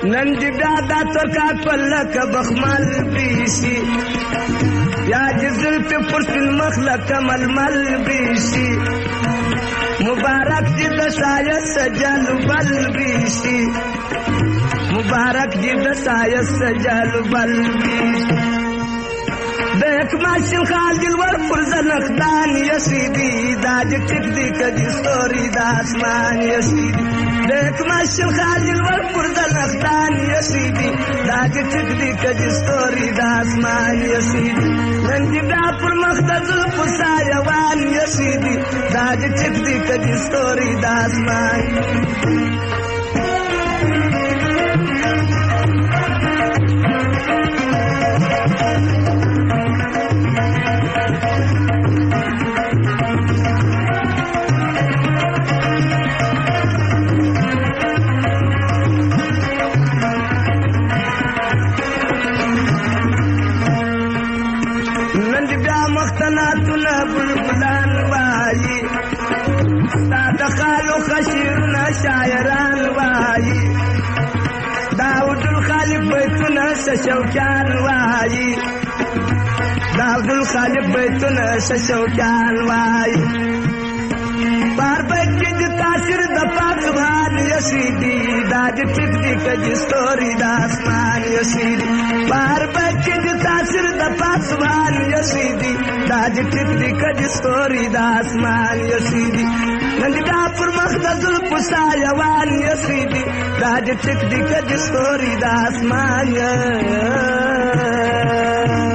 نن دی بیا دا ترکا پلک بخمل بیشی یا جزل پی پرسن مخلق ململ بیشی مبارک جی دسایت سجل بل بیشی مبارک جی دسایت سجل بل بیشی دیکھ ماشل خالجل ور پرزنخدان یسیدی داج ٹک دی کدی ستوری دا اسمان یسیدی دیکھ ماشل خالجل ور پرزنخدان یسیدی داج ٹک دی کدی ستوری دا اسمان یسیدی ننجی بیا پر مختزل پسا یوان یسیدی داج ٹک دی کدی ستوری دا اسمان مختناتنا بلبلان وائی ستا خالو خشیرنا شاعران وائی داود الخالق بیتنا سشوکان وائی داود الخالق بیتنا سشوکان وائی بار بچی دی تاثیر دپا سبحان یسیدی داج ٹک دی کجی ستوری دا اسمان یسیدی بار بچی دی تاثیر دپا سبحان یسیدی داج ٹک دی کجی ستوری دا اسمان یسیدی نندی دا پر مخدزل پسا یوان یسیدی داج ٹک دی کجی ستوری دا اسمان یسیدی